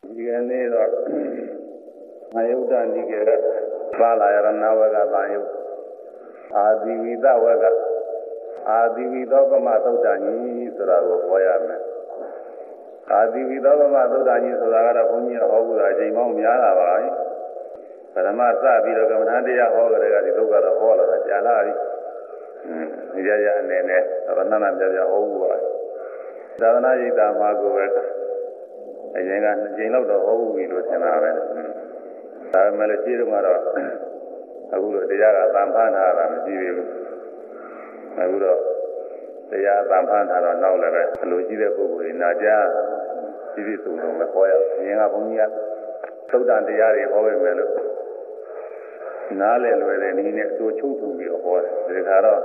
ဒီကနေ့တော့ငါယုတ်တန်ဒီကပါလာရဏဝကဗာယုတ်အာဒီဝိတဝကအာဒီဝိသောပမသုတ်တန်ကြီးဆိုတာကိုဟောရမယ်အာဒီဝိသောပမသုတ်တန်ကြီးဆိုတာကတော့ဘုန်းကြီးဟောဘူးတာအချိန်မောင်းများလာပါပြီပထမစပြီးတော့ကမ္မဋ္ဌာန်းတရားဟောကြတဲ့ကဒီသုတ်ကတော့ဟောလာတာကြာလာပြီဒီကြရအနေနဲ့သရဏနာပြပြဟောဘူးပါသာသနာ့ရိပ်သာမှာကိုပဲအရင်က2ချိန်လောက်တော့ဟောဘူးပြီလို့ထင်တာပဲဒါပေမဲ့လည်းရှင်းတော့ကတော့အခုတော့တရားကအတန်ဖန်ထားတာမရှိသေးဘူးအခုတော့တရားအတန်ဖန်ထားတော့နောက်လည်းပဲအလိုရှိတဲ့ပုဂ္ဂိုလ်တွေနာကြားပြည့်စုံလုံးပဲဟောရအရင်ကဘုန်းကြီးကသုတ်တန်တရားတွေဟောပေးမယ်လို့နားလည်လွယ်တဲ့နည်းနဲ့အတူချုပ်ထုံပြီးတော့ဟောတယ်ဒီခါတော့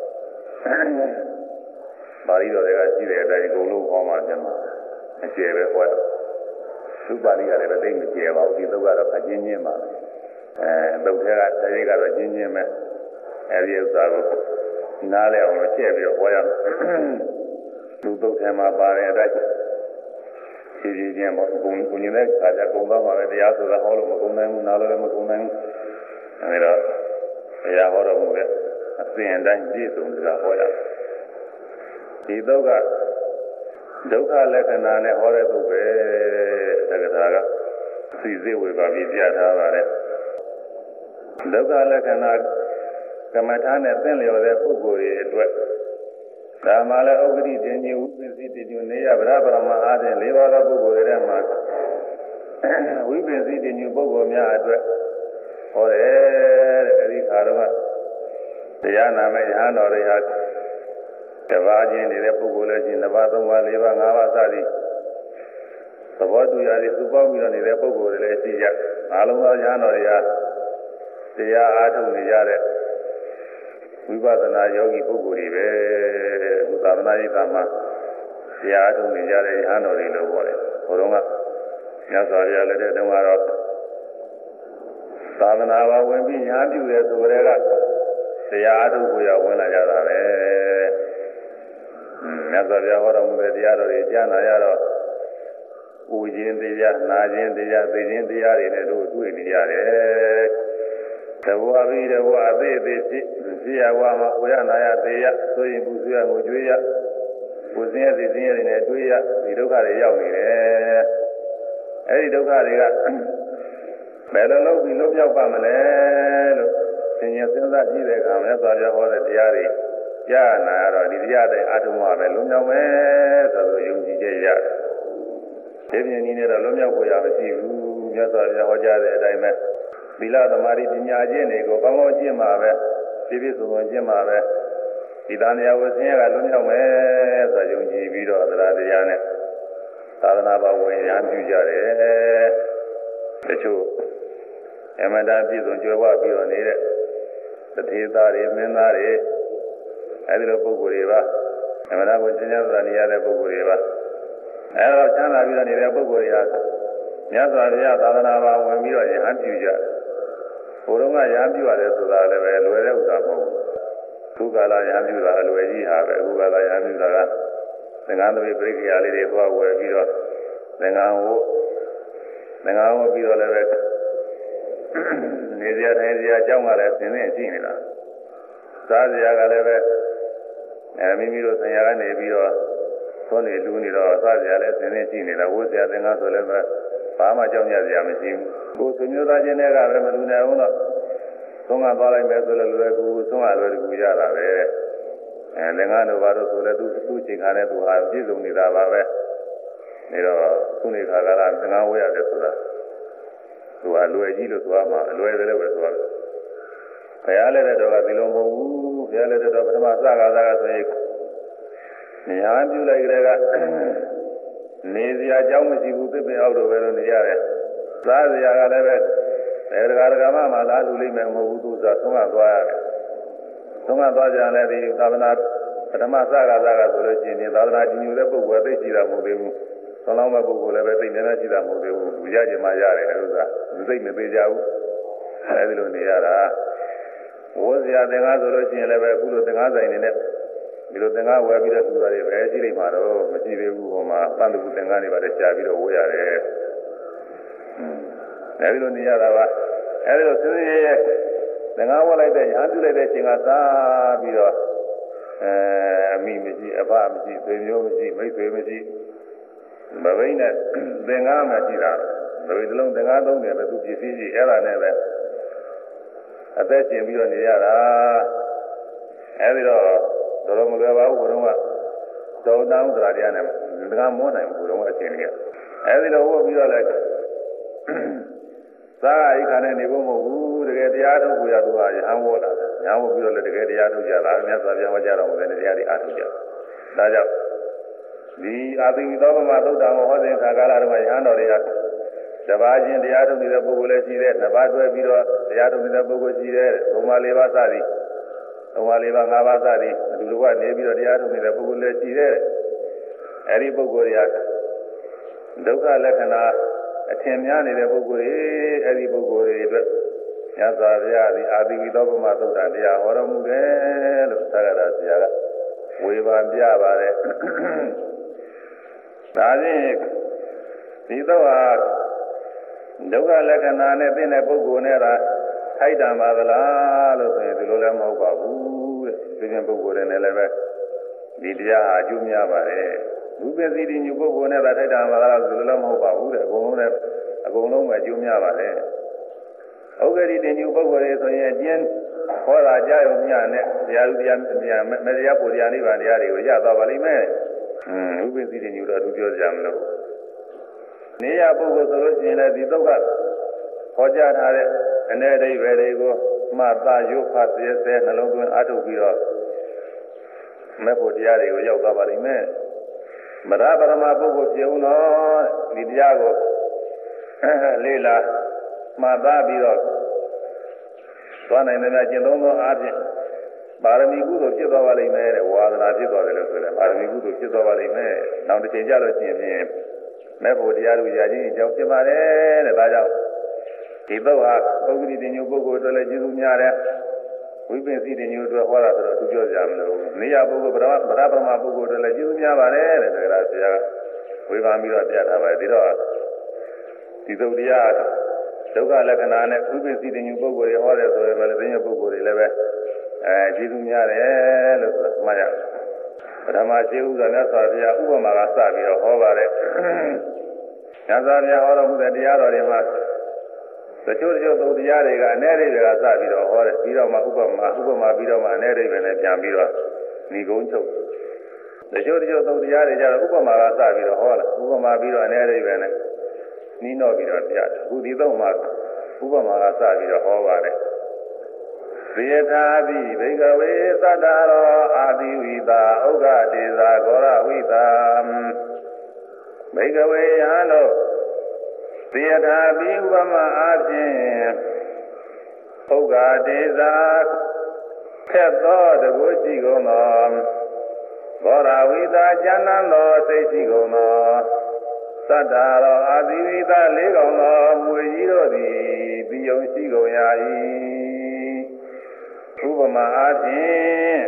ပါဠိတော်တွေကရှိတဲ့အတိုင်းအကုန်လုံးဟောမှပြန်မှာအကျယ်ပဲဟောတယ်သူပါဠိကလည်းသိမကျယ်ပါဘူးဒီသုတ်ကတော့အချင်းချင်းပါသုတ်ထဲကတရားကတော့ချင်းချင်းပဲအဲဒီဥစ္စာကိုနားလည်အောင်လို့ကျက်ပြီးတော့ဟောရမယ်သူသုတ်ထဲမှာပါတဲ့အတိုင်းရှိရှိချင်းပေါ့ကိုကြီးနဲ့ခါကြကုန်သွားမှာပဲတရားဆိုတာဟောလို့မကုန်နိုင်ဘူးနားလည်းမကုန်နိုင်ဘူးအဲဒီတော့တရားဟောတော်မူတဲ့အစဉ်အတိုင်းပြည့်စုံစွာဟောရဒီသုတ်ကဒုက္ခလက္ခဏာနဲ့ဟောတဲ့သုတ်ပဲတက္ကထာကစီစစ်ဝေပါပြီးပြထားပါတယ်ဒုက္ခလက္ခဏာကမ္မထာနဲ့သင်လျော်တဲ့ပုဂ္ဂိုလ်တွေအတွက်ဒါမှလည်းဥပ္ပတိတင်ကြီးဥပ္ပစီတင်ကြီးနေရဗရပရမအားဖြင့်၄ပါးသောပုဂ္ဂိုလ်တွေထဲမှာဝိပ္ပစီတင်ကြီးပုဂ္ဂိုလ်များအတွက်ဟောတယ်တဲ့အဲဒီခါတော့တရားနာမဲ့ယဟန်တော်တွေဟာတပါးချင်းနေတဲ့ပုဂ္ဂိုလ်လည်းချင်း2ပါး3ပါး4ပါး5ပါးစသည်သဘောတူရတယ်သူပေါင်းပြီးတော့နေတဲ့ပုဂ္ဂိုလ်တွေလည်းရှိကြအားလုံးသောယဟန်တော်တွေဟာတရားအားထုတ်နေကြတဲ့ဝိပဿနာယောဂီပုဂ္ဂိုလ်တွေပဲဘုသာသနာ့ရိပ်သာမှာတရားအားထုတ်နေကြတဲ့ယဟန်တော်တွေလို့ပြောတယ်ဘုရုံးကမြတ်စွာဘုရားလက်ထက်တုန်းကတော့သာသနာ့ဘာဝင်ပြီးညာပြုတဲ့ဆိုကြတဲ့ကတရားအားထုတ်ကိုရဝင်လာကြတာပဲမြတ်စွာဘုရားဟောတော်မူတဲ့တရားတော်တွေကြားနာရတော့ဥခြင်းတရားနာခြင်းတရားသိခြင်းတရားတွေနဲ့တို့တွေ့နေရတယ်တဘောပြီးတဘောအသေးသေးဖြစ်ရဝါမှာဝရနာရသေးရဆိုရင်ပူဆွေးရငိုကြွေးရပူစင်းရသိစင်းရတွေနဲ့တွေ့ရဒီဒုက္ခတွေရောက်နေတယ်အဲဒီဒုက္ခတွေကဘယ်လိုလုပ်ပြီးလွတ်မြောက်ပါမလဲလို့သင်ញစဉ်းစားကြည့်တဲ့အခါမြတ်စွာဘုရားဟောတဲ့တရားတွေကြားနာရတော့ဒီတရားတွေအထုံးမှပဲလွတ်မြောက်မယ်ဆိုတော့ယုံကြည်ချက်ရတယ်ဒီပြင်နည်းနဲ့တော့လွတ်မြောက်ဖို့ရမရှိဘူးမြတ်စွာဘုရားဟောကြားတဲ့အတိုင်းပဲသီလသမာဓိပညာခြင်းတွေကိုကောင်းကောင်းကျင့်မှာပဲပြည့်ပြည့်စုံစုံကျင့်မှာပဲဒီတန်ရာဝဆင်းရဲကလွတ်မြောက်မယ်ဆိုယုံကြည်ပြီးတော့တရားနဲ့သာသနာ့ဘဝဝင်ရန်ပြုကြတယ်တချို့အမတန်ပြည့်စုံကြွယ်ဝပြီးတော့နေတဲ့တထေသားတွေမင်းသားတွေအဲဒီလိုပုဂ္ဂိုလ်တွေပါအမတန်ကိုကျင့်ကြံနေရတဲ့ပုဂ္ဂိုလ်တွေပါအဲတော့ချမ်းသာပြီးတော့နေတဲ့ပုဂ္ဂိုလ်တွေဟာမြတ်စွာဘုရားသာသနာ့ဘာဝင်ပြီးတော့ယဟန်ပြုကြတယ်ဘုရုံးကယဟန်ပြုရတယ်ဆိုတာလည်းပဲလွယ်တဲ့ဥစ္စာမဟုတ်ဘူးခုကာလယဟန်ပြုတာအလွယ်ကြီးဟာပဲအခုကာလယဟန်ပြုတာကသင်္ကန်းသမီးပြိက္ခာလေးတွေသွားဝယ်ပြီးတော့သင်္ကန်းဝပြီးတော့လည်းပဲနေစရာထိုင်စရာအကြောင်းကလည်းသင်နေကြည့်နေတာစားစရာကလည်းပဲမိမိတို့ဆင်ရကနေပြီးတော့သွန်းနေလူနေတော့စားစရာလည်းသင်နေကြည့်နေတာဝတ်စရာသင်္ကန်းဆိုလည်းပဲဘာမှကြောက်ကြစရာမရှိဘူးကိုယ်ဆွေမျိုးသားချင်းတွေကပဲမလူနိုင်ဘူးတော့သုံးကသွားလိုက်မယ်ဆိုလည်းလွယ်ကူသုံးကလွယ်ကူရတာပဲလင်္ကာတို့ဘာလို့ဆိုလဲသူ့ချိန်ခါနဲ့သူဟာပြည့်စုံနေတာပါပဲနေတော့သူ့နေခါကလာသင်္ကန်းဝတ်ရတယ်ဆိုတာသူအလွယ်ကြီးလို့ဆိုမှအလွယ်တယ်လို့ပဲဆိုရတယ်ဘုရားလည်းတော့ကဒီလိုမဟုတ်ဘူးဘုရားလည်းတော့ပထမစကားဆိုရင်ညာပြုလိုက်ကြတဲ့ကနေစရာအကြောင်းမရှိဘူးသစ်ပင်အောက်တော့ပဲလို့နေရတယ်စားစရာကလည်းပဲတရားဓမ္မမှာလားလူလိမ့်မယ်မဟုတ်ဘူးသူဆိုသုံးကသွားရတယ်သုံးကသွားကြတယ်ဒီသာသနာပထမစကားဆိုလို့ရှိရင်သာသနာကြီးညိုတဲ့ပုဂ္ဂိုလ်သိရှိတာမဟုတ်သေးဘူးသုံးလောင်းမဲ့ပုဂ္ဂိုလ်လည်းပဲသိနေနေရှိတာမဟုတ်သေးဘူးလူရကြမှာရတယ်ဥစ္စာလူသိမသေးကြဘူးအဲဒီလိုနေရတာဝိဇ္ဇာသင်္ကားဆိုလို့ရှိရင်လည်းပဲအခုလိုသင်္ကားဆိုင်နေနဲ့ဒီလိုသင်္ကားဝယ်ပြီးတော့သူသားတွေပဲရှိလိမ့်မှာတော့မရှိသေးဘူးဟိုမှာပန်းတူသင်္ကားတွေပါတည်းရှားပြီးတော့ဝေးရတယ်အဲဒီလိုနေရတာပါအဲဒီလိုသူရဲ့ငငါးဝတ်လိုက်တဲ့ရဟန်းပြုလိုက်တဲ့အချိန်ကစားပြီးတော့အမိမရှိအဖမရှိဆွေမျိုးမရှိမိတ်ဆွေမရှိမဘိနဲ့သင်္ကားမှရှိတာဘယ်လိုသင်္ကားသုံးတယ်ပဲသူပစ္စည်းကြီးအဲ့ဒါနဲ့ပဲအသက်ရှင်ပြီးတော့နေရတာအဲဒီတော့တော်မလွယ်ပါဘူးဘုရားကတောင်းတောင်းတရားတရားနဲ့သင်္ကားမောနိုင်ဘူးဘုရားအချင်းကြီးအဲဒီတော့ဝတ်ပြီးတော့လည်းသာအိခါနဲ့နေဖို့မဟုတ်ဘူးတကယ်တရားထုတ်ကိုရသူကရဟန်းဝတ်လာတယ်ရဟန်းဝတ်ပြီးတော့လည်းတကယ်တရားထုတ်ကြတာမြတ်စွာဘုရားဟောကြားတော်မူတဲ့တရားတွေအားထုတ်ကြဒါကြောင့်ဒီအာသီဝိသောပမသုတ်တံဟောစဉ်ခါကာလတုန်းကရဟန်းတော်တွေကတပါးချင်းတရားထုတ်နေတဲ့ပုဂ္ဂိုလ်လည်းရှိတယ်နှစ်ပါးတွဲပြီးတော့တရားထုတ်နေတဲ့ပုဂ္ဂိုလ်ရှိတယ်သုံးပါးလေးပါးစသည်သုံးပါးလေးပါးငါးပါးစသည်အတူတူကနေပြီးတော့တရားထုတ်နေတဲ့ပုဂ္ဂိုလ်လည်းရှိတယ်အဲဒီပုဂ္ဂိုလ်တွေကဒုက္ခလက္ခဏာအထင်များနေတဲ့ပုဂ္ဂိုလ်တွေအဲဒီပုဂ္ဂိုလ်တွေအတွက်ညသာဗျာဒီအာသီဝိသောပမသုတ်တံတရားဟောတော်မူတယ်လို့သာဂရဆရာကဝေဘာပြပါတယ်ဒါဖြင့်ဒီတော့ဟာဒုက္ခလက္ခဏာနဲ့သိတဲ့ပုဂ္ဂိုလ်နဲ့လားထိုက်တံပါသလားလို့ဆိုရင်ဒီလိုလည်းမဟုတ်ပါဘူးတဲ့ဒီပြင်ပုဂ္ဂိုလ်တွေနဲ့လည်းပဲဒီတရားဟာအကျိုးများပါတယ်လူပင်စီတိညုပုဂ္ဂိုလ်နဲ့သာထိုက်တံပါလားဆိုလိုလည်းမဟုတ်ပါဘူးတဲ့အကုန်လုံးပဲအကျိုးများပါတယ်ဥက္ကဋိတင်ညုပုဂ္ဂိုလ်တွေဆိုရင်အကျဉ်းဟောတာကြားရုံမျှနဲ့တရားဥတရားမတရားပုတရားနိဗ္ဗာန်တရားတွေကိုရသွားပါလိမ့်မယ်ဥပ္ပစီတိညုတော့သူပြောကြမလို့နေရပုဂ္ဂိုလ်ဆိုလို့ရှိရင်လည်းဒီသုတ်ကဟောကြားထားတဲ့အ내အဓိပ္ပာယ်တွေကိုမှတ်သားရုပ်ဖတ်သေးသေးနှလုံးသွင်းအားထုတ်ပြီးတော့မဲ့ဖို့တရားတွေကိုရောက်သွားပါလိမ့်မယ်မရပရမပုဂ္ဂိုလ်ဖြစ်ဦးတော့ဒီတရားကိုလေးလာမှတ်သားပြီးတော့သွားနိုင်တဲ့ကျင့်သုံးသောအားဖြင့်ပါရမီကုသိုလ်ဖြစ်သွားပါလိမ့်မယ်တဲ့ဝါဒနာဖြစ်သွားတယ်လို့ဆိုတယ်ပါရမီကုသိုလ်ဖြစ်သွားပါလိမ့်မယ်နောက်တစ်ချိန်ကျလို့ရှိရင်မဲ့ဖို့တရားတို့ရာချင်းအကြောင်းဖြစ်ပါတယ်တဲ့ဒါကြောင့်ဒီဘုရားပုဂ္ဂိတိညုပုဂ္ဂိုလ်တို့လည်းကျေးဇူးများတယ်ဝိပင်စီတိညုတို့ဟောတာဆိုတော့သူပြောကြမလို့နေရပုဂ္ဂိုလ်ဗရပရမပုဂ္ဂိုလ်တို့လည်းကျေးဇူးများပါတယ်တဲ့ဒါကဆရာဝေဘာပြီးတော့ပြထားပါတယ်ဒီတော့ဒီသုတ်တရားဒုက္ခလက္ခဏာနဲ့ဝိပင်စီတိညုပုဂ္ဂိုလ်တွေဟောတယ်ဆိုရင်လည်းသိဉ္ဇပုဂ္ဂိုလ်တွေလည်းပဲကျေးဇူးများတယ်လို့ဆိုမှတ်ရပထမရှိဥစ္စာမြတ်စွာဘုရားဥပမာကစပြီးတော့ဟောပါတယ်မြတ်စွာဘုရားဟောတော်မူတဲ့တရားတော်တွေမှာတချို့သုတ်တရားတွေကအ내တွေကစပြီးတော့ဟောတယ်ပြီးတော့မှဥပမာပြီးတော့မှအ내တွေပဲနဲ့ပြန်ပြီးတော့ဏိဂုံးချုပ်တချို့သုတ်တရားတွေကြတော့ဥပမာကစပြီးတော့ဟောလာဥပမာပြီးတော့အ내တွေပဲနဲ့နီးတော့ပြီးတော့ပြတယ်အခုဒီတော့မှဥပမာကစပြီးတော့ဟောပါတယ်သေထာပိဘိကဝေသတ္တရောအာတိဝိတာဥက္ခတေသာဂောရဝိတာဘိကဝေယံတို့သေထာပိဥပမာအားဖြင့်ဥက္ခတေသာခက်သောတကုရှိကုန်သောဂောရဝိတာဉာဏ်သောသိရှိကုန်သောသတ္တရောအာတိဝိတာလေးကောင်သောမွေကြီးတို့သည်ပြီးယုံရှိကုန်ရ၏ဥပမာအားဖြင့်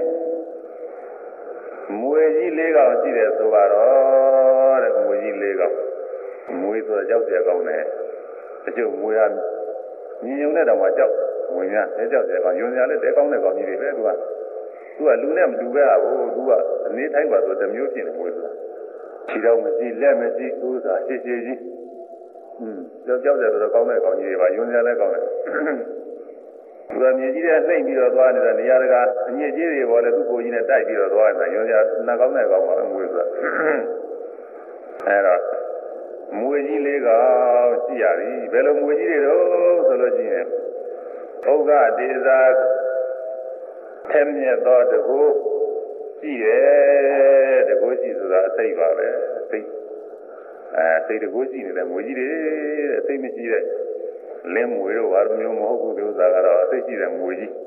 မွေကြီးလေးကောင်ရှိတယ်ဆိုတော့တဲ့မွေကြီးလေးကောင်မွေဆိုတော့ကြောက်ကြကောင်းတယ်အကျုပ်မွေကမြင်ုံနဲ့တော့မှကြောက်ဝင်များတဲကြောက်ကြကောင်းယွန်စရာလည်းတဲကောင်းတဲ့ကောင်ကြီးတွေပဲသူကလူနဲ့မတူပဲသူကအနေထိုက်ပါဆိုတမျိုးဖြစ်နေမွေဆိုတာခြေတော်မရှိလက်မရှိဥစ္စာရှည်ကြီးကြောက်ကြတော့ကောင်းတဲ့ကောင်ကြီးတွေပါယွန်စရာလည်းကောင်းတယ်သူကမြေကြီးတဲ့နှိမ့်ပြီးတော့သွားနေတဲ့နေရာတကာအညစ်အကြေးတွေပေါ်လဲသူ့ကိုယ်ကြီးနဲ့တိုက်ပြီးတော့သွားနေတာရုံးရနှကောင်းတဲ့ကောင်ပါပဲမွေးဆိုတာအဲတော့မွေကြီးလေးကောင်ကြည့်ရပြီဘယ်လိုမွေကြီးတွေတော့ဆိုလို့ရှိရင်ဥက္ကဒေသာထဲမြတ်သောတကူကြည့်တယ်တကူကြည့်ဆိုတာအသိပါပဲအသိတကူကြည့်နေတဲ့မွေကြီးတွေအသိမရှိတဲ့လင်းမွေတို့ဘာလို့မျိုးမဟုတ်ဘူးဒီဥစ္စာကတော့အသိရှိတဲ့မွေကြီး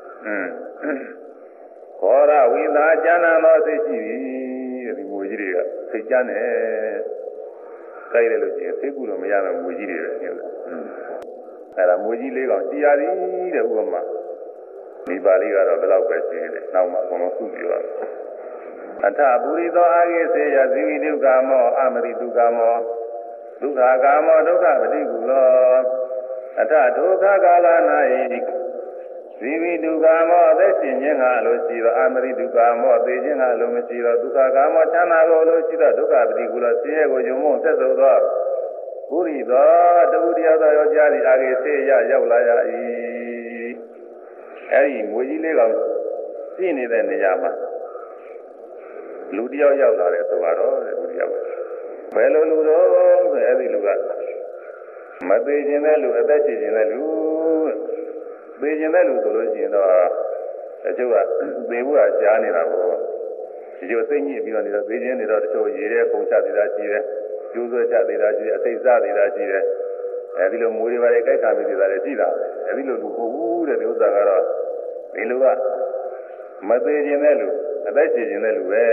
ခောရဝိသာကျမ်းနာသောအသိရှိပြီဒီမွေကြီးတွေကသိကျမ်းတယ်ကြိုက်တယ်လို့ရှိရင်သိကူတော့မရမယ့်မွေကြီးတွေပဲညွှန်အဲ့ဒါမွေကြီးလေးကောင်ကြည်ရသည်တဲ့ဥပမာဒီပါဠိကတော့ဘယ်တော့ပဲရှင်းတယ်နောက်မှအကုန်လုံးစုပြီးတော့အထပုရိသောအာဂိစေယဇိဝိဒုက္ခမောအမရိဒုက္ခမောဒုက္ခကာမောဒုက္ခပฏิကူလောအထဒုက္ခကာလ၌ဇီဝိဒုက္ခမောအသက်ရှင်ခြင်းကလို့ရှိသောအာမရိဒုက္ခမောသေခြင်းကလို့မရှိသောဒုက္ခကာမောချမ်းသာကိုလို့ရှိသောဒုက္ခပฏิကူလောဆင်းရဲကိုယုံမို့ဆက်ဆိုသောပုရိသောတဝုတရားသောယောက်ျားသည်အာဂေစေရရောက်လာရ၏အဲဒီငွေကြီးလေးကောင်ရှိနေတဲ့နေရာမှာလူတယောက်ရောက်လာတယ်ဆိုတော့လူတယောက်ဘယ်လိုလူတော့ဆိုအဲဒီလူကမသေးခြင်းတဲ့လူအသက်ရှင်ခြင်းတဲ့လူသေခြင်းတဲ့လူဆိုလို့ရှိရင်တော့အကျိုးကသေဖို့ကရှားနေတာပေါ့ဒီလိုသိညစ်ပြီးတော့နေတော့သေခြင်းနေတော့တချို့ရေတဲ့ပုံချသေးတာရှိတယ်ကျိုးဆွဲချသေးတာရှိတယ်အသိစသေးတာရှိတယ်အဲဒီလိုမွေးတွေပါလေကြိုက်တာမျိုးသေးတာလည်းရှိတာအဲဒီလိုလူပို့ဘူးတဲ့ဒီဥစ္စာကတော့ဒီလူကမသေးခြင်းတဲ့လူအသက်ရှင်ခြင်းတဲ့လူပဲ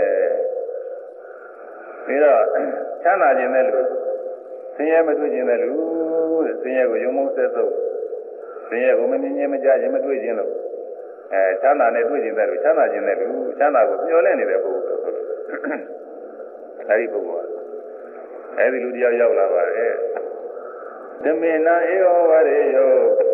ပြီးတော့ချမ်းသာခြင်းတဲ့လူဆင်းရဲမတွေ့ခြင်းတဲ့လူတဲ့ဆင်းရဲကိုယုံမုန်းဆက်ဆုပ်ဆင်းရဲကိုမမြင်ခြင်းမကြားခြင်းမတွေ့ခြင်းလို့ချမ်းသာနဲ့တွေ့ခြင်းတဲ့လူချမ်းသာခြင်းတဲ့လူချမ်းသာကိုမျှော်လင့်နေတဲ့ပုဂ္ဂိုလ်ဆိုလို့အဲဒီပုဂ္ဂိုလ်ကအဲဒီလူတယောက်ရောက်လာပါတယ်သမေနာဧဝဝရေယော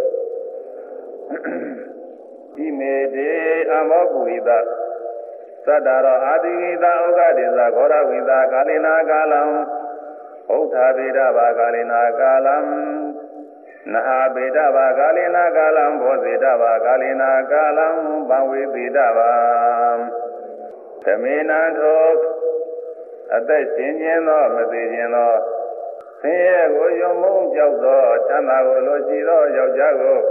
ဒီမေတေအမောပုရိသသတ္တရောအာတိဝိသဩဃဒေသဂောရဝိသကာလိနာကာလံဥဋ္ဌာဗေဒဘာကာလိနာကာလံနဟာဗေဒဘာကာလိနာကာလံဘောဇေဒဘာကာလိနာကာလံဘဝေဗေဒဘာသမေနံသောအသက်ရှင်ခြင်းသောမသေးခြင်းသောဆင်းရဲကိုယုံမုန်းကြောက်သောချမ်းသာကိုလိုရှိသောယောက်ျားကို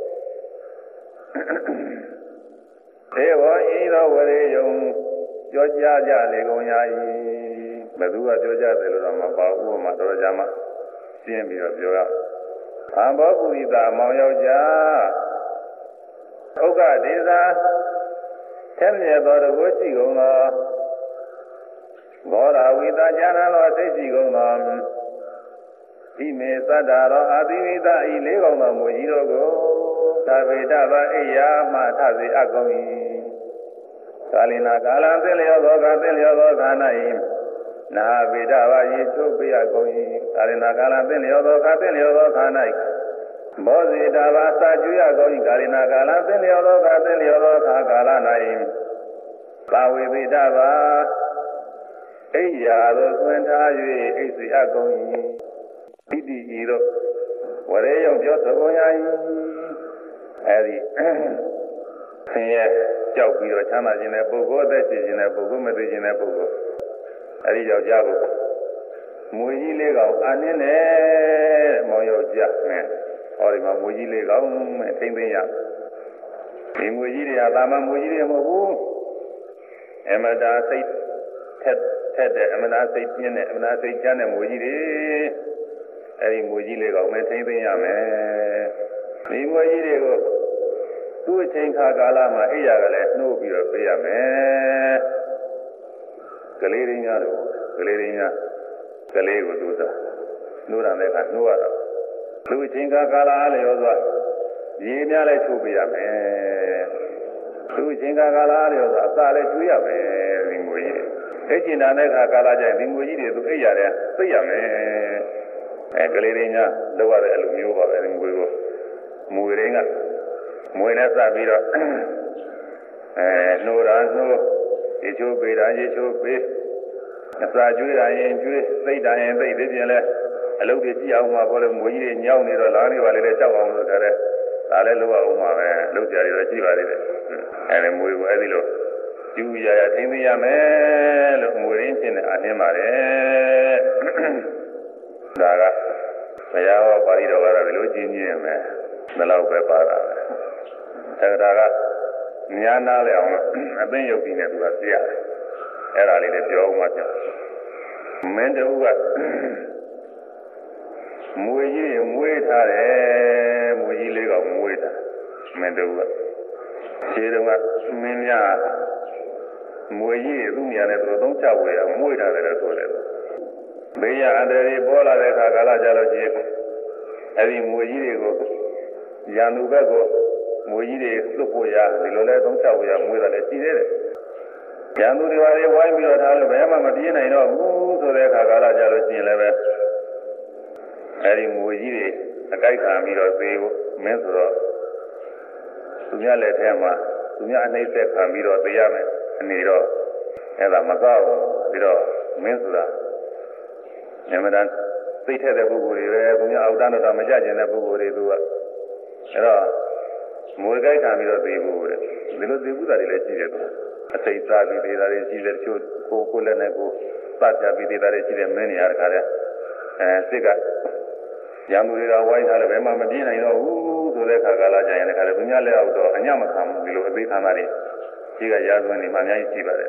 ဒေဝဤသောဝရေယုံပြောကြားကြလေကုန်ရာ၏ဘယ်သူကပြောကြတယ်လို့တော့မပါဘူးဥပမာတော်ကြမှာရှင်းပြီးတော့ပြောရအဘောပုရိသမောင်ယောက်ျားဥက္ကဒေသာထက်မြဲသောတကုရှိကုန်သောဘောရဝိသဉာဏသောသိရှိကုန်သောဒီမေသတ္တရောအာတိဝိသဤလေးကောင်သောမူကြီးတို့ကိုသာဝေဒဘာအိယာမထစေအကုန်၏ကာလိနာကာလံသင်လျောသောကသင်လျောသောခန္ဓာ၏နာဝေဒဘာယေသုပိယကုန်၏ကာလိနာကာလံသင်လျောသောကသင်လျောသောခန္ဓာ၏ဘောဇေတဘာစာကျွရကုန်၏ကာလိနာကာလံသင်လျောသောကသင်လျောသောခါကာလ၌ဘာဝေဝိဒဘာအိယာသို့သွင်းထား၍အိစီအကုန်၏ဣတိဤတို့ဝရေယုံပြောဆိုကုန်ရာ၏အဲဒီဆင်းရဲကြောက်ပြီးတော့ချမ်းသာခြင်းတဲ့ပုဂ္ဂိုလ်အသက်ရှင်ခြင်းတဲ့ပုဂ္ဂိုလ်မသိခြင်းတဲ့ပုဂ္ဂိုလ်အဲဒီယောက်ျားကိုမွေကြီးလေးကောင်အာနင်းနဲ့မောင်ယောက်ျားဟောဒီမှာမွေကြီးလေးကောင်ထိမ့်သိမ်းရဒီမွေကြီးတွေကသာမန်မွေကြီးတွေမဟုတ်ဘူးအမတာစိတ်ထက်တဲ့အမနာစိတ်ပြင်းတဲ့အမနာစိတ်ချမ်းတဲ့မွေကြီးတွေအဲဒီမွေကြီးလေးကောင်ထိမ့်သိမ်းရမယ်ဒီမွေကြီးတွေကိုသူ့အချိန်ခါကာလမှာအိယာကလည်းနှိုးပြီးတော့ပေးရမယ်ကလေးရင်းများတော့ကလေးရင်းများကလေးကိုသူစားနှိုးရတဲ့အခါနှိုးရတော့သူ့အချိန်ခါကာလအားလျော်စွာရေများလည်းချိုးပေးရမယ်သူ့အချိန်ခါကာလအားလျော်စွာအစာလည်းကျွေးရမယ်ဒီမွေကြီးအိတ်ကျင်တာတဲ့အခါကာလကျရင်ဒီမွေကြီးတွေသူအိယာတဲ့သိရမယ်ကလေးရင်းများလောက်ရတဲ့အလိုမျိုးပါပဲဒီမွေကိုမွေရင်းကမွေနဲ့စပြီးတော့နှိုးတာနှိုးရေချိုးပေးတာရေချိုးပေးအစာကျွေးတာရင်ကျွေးသိတာရင်သိဒီပြင်လဲအလုပ်တွေကြည့်အောင်မှာပေါ့လေမွေကြီးတွေညောင်းနေတော့လားနေပါလေကြောက်အောင်လို့ဒါလည်းလုပ်အောင်မှာပဲလုပ်ကြရတော့ကြည့်ပါလိမ့်မယ်အဲဒီမွေကိုအဲဒီလိုကျူးရရထိမ့်သိရမယ်လို့မွေရင်းချင်းနဲ့အနှင်းပါတယ်ဒါကဘုရားဟောပါဠိတော်ကတော့ဒီလိုကျင်းရမယ်ဒီလောက်ပဲပါတာပဲအဲဒါကညာနာလဲအောင်အသိယုတ်ပြီးနဲ့သူကပြရတယ်အဲ့ဒါလေးလည်းပြောအောင်မှပြောမင်းတို့ကမွေကြီးမွေးထားတယ်မွေကြီးလေးကမွေးတာမင်းတို့ကခြေတုံးကမင်းများမွေကြီးသူ့ညာနဲ့သူသုံးချဝေးမွေးထားတယ်လို့ဆိုတယ်ဘေးရအန္တရာယ်ပေါ်လာတဲ့အခါကာလကြလို့ရှိရင်အဲ့ဒီမွေကြီးတွေကိုရန်သူဘက်ကိုမွေကြီးတွေလွတ်ဖို့ရဒီလိုလဲသုံးချဝေးမွေးတာလည်းရှိသေးတယ်ရန်သူတွေဝိုင်းပြီးတော့ထားလို့ဘယ်မှမပြေးနိုင်တော့ဘူးဆိုတဲ့အခါကာလကြလို့ရှိရင်လည်းပဲအဲဒီငွေကြီးတွေအကြိုက်ခံပြီးတော့သေဖို့မင်းဆိုတော့သူများလက်ထဲမှာသူများအနှိမ့်သက်ခံပြီးတော့သေရမယ်အနေတော့အဲ့ဒါမကောက်ပြီးတော့မင်းဆိုတာညမတန်သိထက်တဲ့ပုဂ္ဂိုလ်တွေပဲသူများအောက်တန်းတော့မကြကျင်တဲ့ပုဂ္ဂိုလ်တွေသူကအဲ့တော့ငွေကြိုက်ခံပြီးတော့သေဖို့တဲ့ဒီလိုသေဘူးတာတွေလည်းရှိတယ်သူအစိတ်စားပြီးသေတာတွေရှိတယ်တချို့ကိုယ်လည်းနဲ့ကိုသတ်ကြပြီးသေတာတွေရှိတယ်မင်းနေရတခါတည်းစစ်ကရံသူတွေကဝိုင်းထားတယ်ဘယ်မှမပြေးနိုင်တော့ဘူးဆိုတဲ့အခါကာလကြာရင်တခါတည်းသူများလက်အောက်တော့အညမခံဘူးဒီလိုအသေးခံတာတွေရှိကရာဇဝင်တွေမှအများကြီးရှိပါတယ်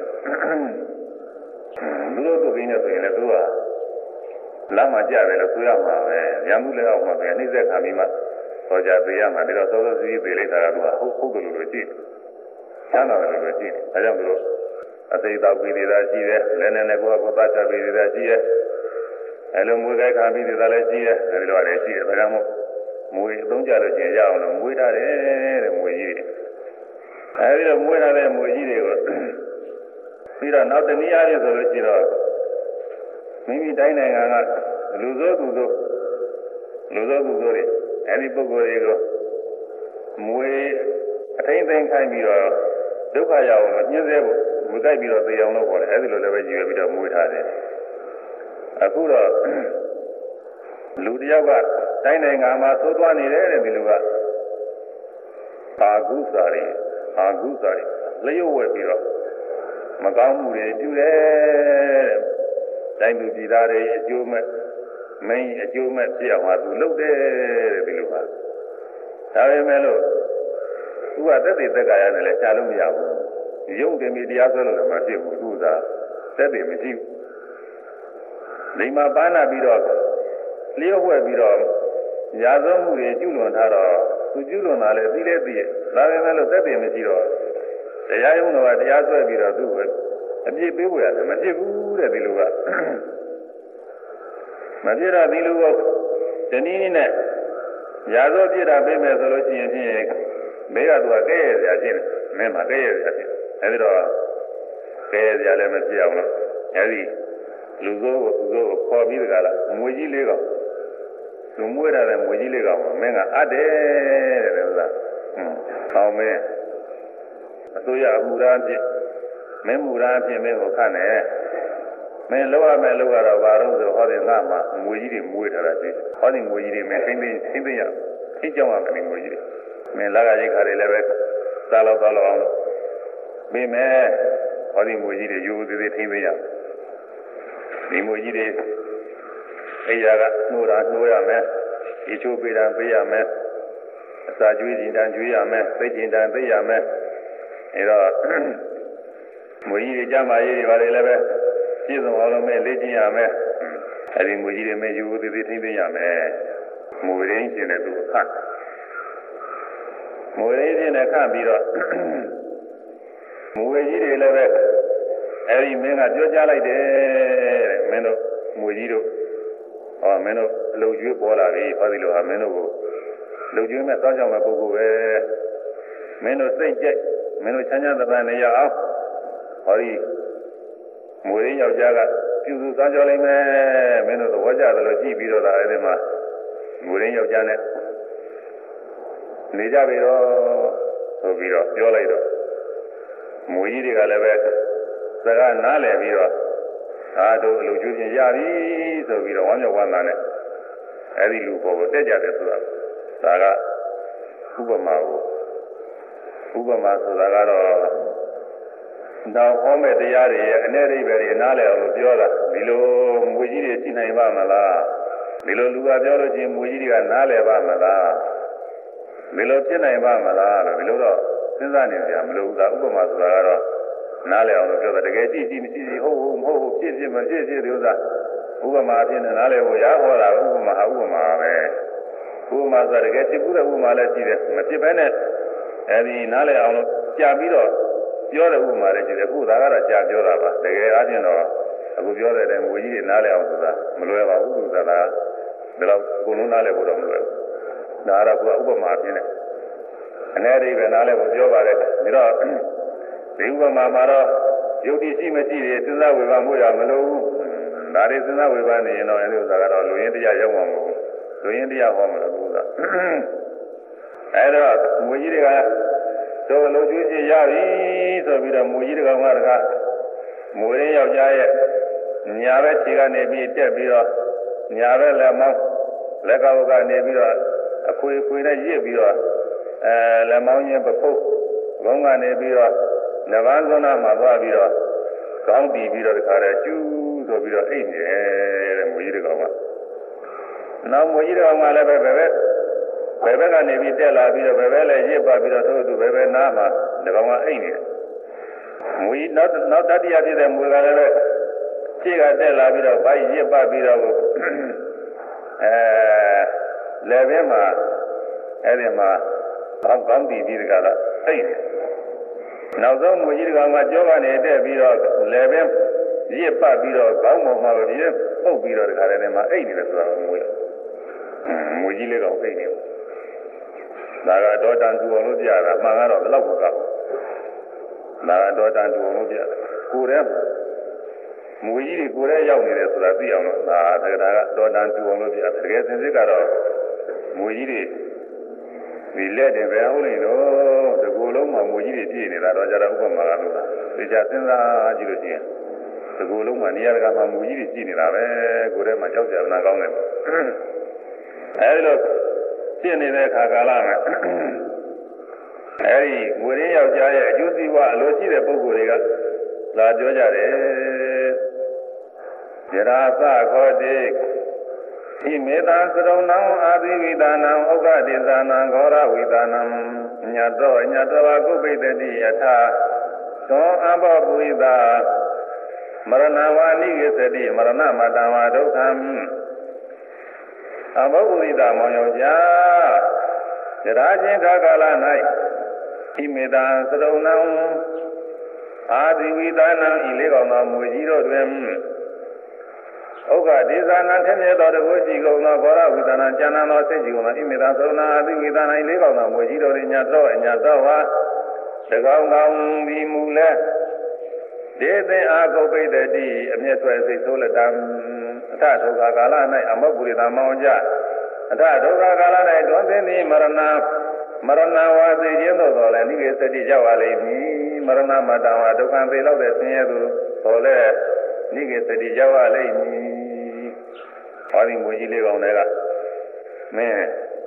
လူတို့သူကိန်းနဲ့ဆိုရင်လည်းသူကလမ်းမှာကြတယ်လို့ဆိုရမှာပဲရံသူလက်အောက်မှာပဲနှိမ့်ဆက်ခံပြီးမှဆိုကြသေးရမှာဒါတော့စောစောစီးသေးလိုက်တာကသူကဟုတ်တယ်လို့ကြည့်ချမ်းသာတယ်လို့ကြည့်ဒါကြောင့်သူတို့အသေးတောက်ပြီးသေးတာရှိတယ်လည်းနဲ့ကိုယ်ကသတ်ချပြီးသေးတာရှိတယ်အဲလိုမွေးကြိုက်ခံပြီးသေးတာလည်းရှိတယ်အဲဒီလိုလည်းရှိတယ်ဒါကြောင့်မို့မွေးအသုံးကြလို့ကျင်ရအောင်လို့မွေးထားတယ်တဲ့မွေးကြီးတွေအဲဒီတော့မွေးထားတဲ့မွေးကြီးတွေကိုပြီးတော့နောက်တနည်းအားဖြင့်ဆိုလို့ရှိတော့မိမိတိုင်းနိုင်ငံကလူစိုးသူစိုးတွေအဲဒီပုဂ္ဂိုလ်တွေကိုမွေးအထိမ့်သိမ်းခိုင်းပြီးတော့ဒုက္ခရောက်အောင်ညှင်းဆဲဖို့မကြိုက်ပြီးတော့သိအောင်လုပ်ပါတယ်အဲဒီလိုလည်းပဲကြည့်ရပြီးတော့မွေးထားတယ်အခုတော့လူတယောက်ကတိုင်းနိုင်ငံမှာသိုးသွားနေတယ်တဲ့ဒီလူကအာဂုစာရီလျှို့ဝဲပြီးတော့မကောင်းမှုတွေပြုတယ်တဲ့တိုင်းသူပြည်သားတွေအကျိုးမဲ့မင်းအကျိုးမဲ့ဖြစ်အောင်ဟာသူလုပ်တယ်တဲ့ဒီလူကဒါပေမဲ့လို့သူကသက်သေသက်ကာယနဲ့လည်းရှားလို့မရဘူးရုပ်တင်ပြီးတရားဆွဲလို့လည်းမဖြစ်ဘူးသူကသက်သေမရှိဘူးဒီမှာပန်းနာပြီးတော့လျှို့ဝှက်ပြီးတော့ရာဇဝမှုတွေကျူးလွန်ထားတော့သူကျူးလွန်တာလည်းသိလဲသိရဲ့ဒါပေမဲ့လို့သက်သေမရှိတော့တရားရုံးတော်ကတရားဆွဲပြီးတော့သူ့ကိုအပြစ်ပေးဖို့ရတယ်မဖြစ်ဘူးတဲ့ဒီလိုကမဖြစ်တော့ဒီလိုကိုတနည်းနည်းနဲ့ရာဇဝပြစ်တာပေးမယ်ဆိုလို့ရှိရင်ဖြင့်ဘေးကသူကကဲရစရာရှိတယ်မင်းမှာကဲရစရာရှိအဲဒီတော့ကဲရစရာလည်းမဖြစ်အောင်လို့အဲဒီလူစိုးကိုသူစိုးကိုခေါ်ပြီးတကလားငွေကြီးလေးကောင်လူမွေးရတဲ့ငွေကြီးလေးကောင်မင်းကအပ်တယ်တဲ့ဥစ္စာဟောင်းမင်းအစိုးရအမှုရာဖြင့်မင်းမူရာဖြင့်မင်းကိုခန့်တယ်မင်းလောက်ရမယ်လောက်ရတော့ဘာလို့ဆိုဟောဒီငါမှာငွေကြီးတွေမွေးထားတာရှိဟောဒီငွေကြီးတွေမင်းသိသိရသိကြောင်းရမယ်ငွေကြီးတွေမင်းလာကရိတ်ခါတွေလည်းပဲစားလောက်အောင်မင်းမဲဟောဒီငွေကြီးတွေယူသေးသေးသိသိရဒီငွေကြီးတွေအိယာကနှိုးရမယ်ဒီချိုးပေးတာပေးရမယ်အစာကျွေးကျင်တန်ကျွေးရမယ်သိကျင်တန်သိရမယ်အဲတော့ငွေကြီးတွေကြမှာရေးတွေပါလေလည်းပဲပြည့်စုံအောင်လို့မဲလေ့ကျင့်ရမယ်အဲဒီငွေကြီးတွေမဲယူသေးသေးသိသိရမယ်ငွေရင်းကျင်တဲ့သူခန့်ငွေရင်းကျင်တဲ့ခန့်ပြီးတော့ငွေကြီးတွေလည်းပဲအဲဒီမင်းကပြောကြားလိုက်တယ်တဲ့မင်းတို့ငွေကြီးတို့ဟောမင်းတို့အလုပ်ကျွေးပေါ်လာပြီဟောဒီလိုဟာမင်းတို့ကိုလုပ်ကျွေးမဲ့တောင်းကြမဲ့ပုဂ္ဂိုလ်ပဲမင်းတို့စိတ်ကြိုက်မင်းတို့ချမ်းသာတဲ့နေရအောင်ဟောဒီငွေရင်းယောက်ျားကပြုစုစောင့်ကြောလိုက်မယ်မင်းတို့သဘောကျတယ်လို့ကြည့်ပြီးတော့ဒါအဲဒီမှာငွေရင်းယောက်ျားနဲ့နေကြပြီတော့ဆိုပြီးတော့ပြောလိုက်တော့ငွေကြီးတွေကလည်းပဲစကားနားလည်ပြီးတော့ဒါတို့အလုပ်ကျွေးခြင်းရပြီဆိုပြီးတော့ဝမ်းမြောက်ဝမ်းသာနဲ့အဲဒီလူပေါ်ကိုတက်ကြတယ်ဆိုတာဒါကဥပမာဆိုတာကတော့နောက်ဟောမဲ့တရားတွေရဲ့အနေအိဗယ်တွေနားလည်အောင်လို့ပြောတာဒီလိုငွေကြီးတွေရှိနိုင်ပါမလားဒီလိုလူကပြောလို့ချင်းငွေကြီးတွေကနားလည်ပါမလားဒီလိုဖြစ်နိုင်ပါမလားလို့ဒီလိုတော့စဉ်းစားနေကြမလို့ဒါဥပမာဆိုတာကတော့နားလည်အောင်လို့ပြောတာတကယ်ကြည့်မရှိဟုတ်မဟုတ်ဖြစ်မဖြစ်ဒီဥစ္စာဥပမာအဖြစ်နဲ့နားလည်ဖို့ရဟောတာဥပမာပဲဥပမာဆိုတကယ်ဖြစ်ဘူးတဲ့ဥပမာလည်းရှိတယ်မဖြစ်ဘဲနဲ့အဲဒီနားလည်အောင်လို့ကြာပြီးတော့ပြောတဲ့ဥပမာလည်းရှိတယ်အခုဒါကတော့ကြာပြောတာပါတကယ်အားဖြင့်တော့အခုပြောတဲ့ငွေကြီးတွေနားလည်အောင်ဆိုတာမလွယ်ပါဘူးသူကဒါတော့အကုန်လုံးနားလည်ဖို့တော့မလွယ်ဘူးဒါကတော့ဥပမာအဖြစ်နဲ့အနေအိဗယ်နားလည်ဖို့ပြောပါတယ်ဒါတော့ဒီဥပမာမှာတော့ယုတ်တိရှိမရှိတွေစဉ်းစားဝေဖန်မှုရမလို့ဒါတွေစဉ်းစားဝေဖန်နေရင်တော့အဲဒီဥစ္စာကတော့လူရင်းတရားရောက်မှာမဟုတ်ဘူးလူရင်းတရားဟောမှာလို့သူကအဲ့တော့မူကြီးတွေကတို့လူကျွေးစီရပြီဆိုပြီးတော့မူကြီးတွေကမှတကမူရင်းယောက်ျားရဲ့ညာဘက်ခြေကနေပြီးတက်ပြီးတော့ညာဘက်လက်မောင်းလက်ကောက်ကနေပြီးတော့အခွေနဲ့ရစ်ပြီးတော့လက်မောင်းချင်းပခုတ်ဘုံကနေပြီးတော့နဗန်းဇုနာမှာသွားပြီးတော့ကောင်းတည်ပြီးတော့တခါတည်းကျူးဆိုပြီးတော့အိတ်နေတယ်မူကြီးတွေကမှနောက်မူကြီးတွေကမှလည်းပဲဘယ်ကနေပြီးတက်လာပြီးတော့ဘယ်လည်းရစ်ပါပြီးတော့သူ့သူဘယ်နားမှာဒီကောင်ကအိတ်နေတယ်မူကြီးနောက်တတိယဖြစ်တဲ့မူကလည်းပဲခြေကတက်လာပြီးတော့ဗိုက်ရစ်ပါပြီးတော့လည်းပဲမှာအဲ့ဒီမှာကောင်းတည်ပြီးတခါလားအိတ်နေနောက်ဆုံးမူကြီးကောင်ကကြောကနေတက်ပြီးတော့လည်းပဲရစ်ပတ်ပြီးတော့ခေါင်းပေါ်မှာဒီပုတ်ပြီးတော့တခါတည်းမှာအိတ်နေတယ်ဆိုတာမူကြီးလေးကောင်အိတ်နေတယ်ဒါကတော့တန်တူအောင်လို့ပြရတာမှန်ကတော့ဘယ်လောက်မကောက်ဒါကတော့တန်တူအောင်လို့ပြရတာကိုယ်တည်းမူကြီးတွေကိုယ်တည်းရောက်နေတယ်ဆိုတာသိအောင်လို့ဒါကတော့တန်တူအောင်လို့ပြရတကယ်စင်စစ်ကတော့မူကြီးတွေဒီလက်တွေပဲဟုတ်နေတော့ဒီကိုယ်လုံးမှာမူကြီးတွေပြည့်နေတာတော့ကြတော့ဥပမာကလို့လားဒီကြစဉ်းစားကြည့်လို့ရှိရင်ဒီကိုယ်လုံးမှာနေရာကမှမူကြီးတွေပြည့်နေတာပဲကိုယ်ထဲမှာကြောက်ကြနာကောင်းတယ်အဲဒီလိုဖြစ်နေတဲ့ခါကာလမှာအဲဒီငွေရင်းယောက်ျားရဲ့အကျိုးစီးပွားအလိုရှိတဲ့ပုဂ္ဂိုလ်တွေကလာပြောကြတယ်ယရာသခောတိဣမေတံသရုံဏံအာသီဝိဒါနံဥက္ကတိသနံဂောရဝိဒါနံညတောဝကုပိတတိယထာသောအဘောပုရိသမရဏဝါနိဂစ္စတိမရဏမတံဝဒုက္ခံအဘောပုရိသမောင်ယောက်ျားယရာချင်းခါကာလ၌ဣမေတံသရုံဏံအာသီဝိဒါနံဤလေးကောင်သောမူကြီးတို့တွင်ဥက္ကဒေသနာထက်မြဲသောတကုရှိကုန်သောဘောရဝိသနာကျမ်းနာသောစိတ်ရှိကုန်သောဣမေတံသရုံဏအာသီဝိဒါနံဤလေးကောင်သောမူကြီးတို့တွင်ညတော့ဝါတကောင်ကောင်းသည်မူလဲဒေသင်အာကုပိတတိအမျက်ဆွဲစိတ်ဆိုးလက်တံအထဒုက္ခကာလ၌အမောပုရိသမောင်ကြအထဒုက္ခကာလ၌တွင်သိသည်မရဏဝါသိခြင်းသို့တော်လည်းနိကေစတိရောက်ပါလိမ့်မည်မရဏမတံဝါဒုက္ခသိလောက်တဲ့ဆင်းရဲသူတော်လည်းနိကေစတိရောက်ပါလိမ့်မည်ဟောဒီမူကြီးလေးကောင်တွေကမင်း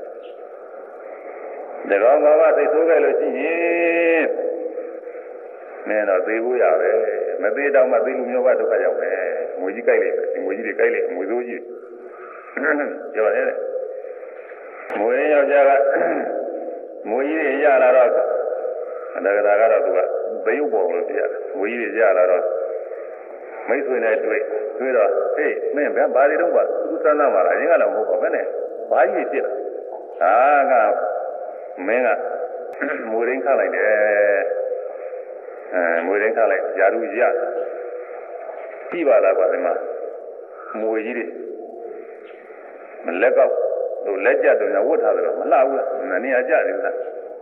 ဒီကောင်ကသိဆိုးခဲ့လို့ရှိရင်မင်းတော့သိဖို့ရပဲမသိတော့မှသိလူမျိုးကဒုက္ခရောက်မယ်ငွေကြီးကြိုက်လိုက်ဒီငွေကြီးတွေကြိုက်လိုက်ငွေစိုးကြီးပြောတယ်ငွေယောက်ျားကငွေကြီးတွေရလာတော့အတကတာကတော့သူကဘယုတ်ပေါ်လို့ပြရတယ်ငွေကြီးတွေရလာတော့မိတ်ဆွေနဲ့တွေ့တော့ဟေးမင်းဘာတွေတော့ကသူစမ်းလာမှာလားအရင်ကလည်းမဟုတ်ပါဘူးနဲ့ဘာကြီးဖြစ်တာကမင်းကမွေရင်းခလိုက်တယ်မွေရင်းခလိုက်ယာရုရပြီပါလားကွာဒီမှာမွေကြီးတွေမလက်ကောက်ဟိုလက်ကြတော့ညဝတ်ထားတယ်တော့မလှဘူးနေရာကြတယ်ကွာ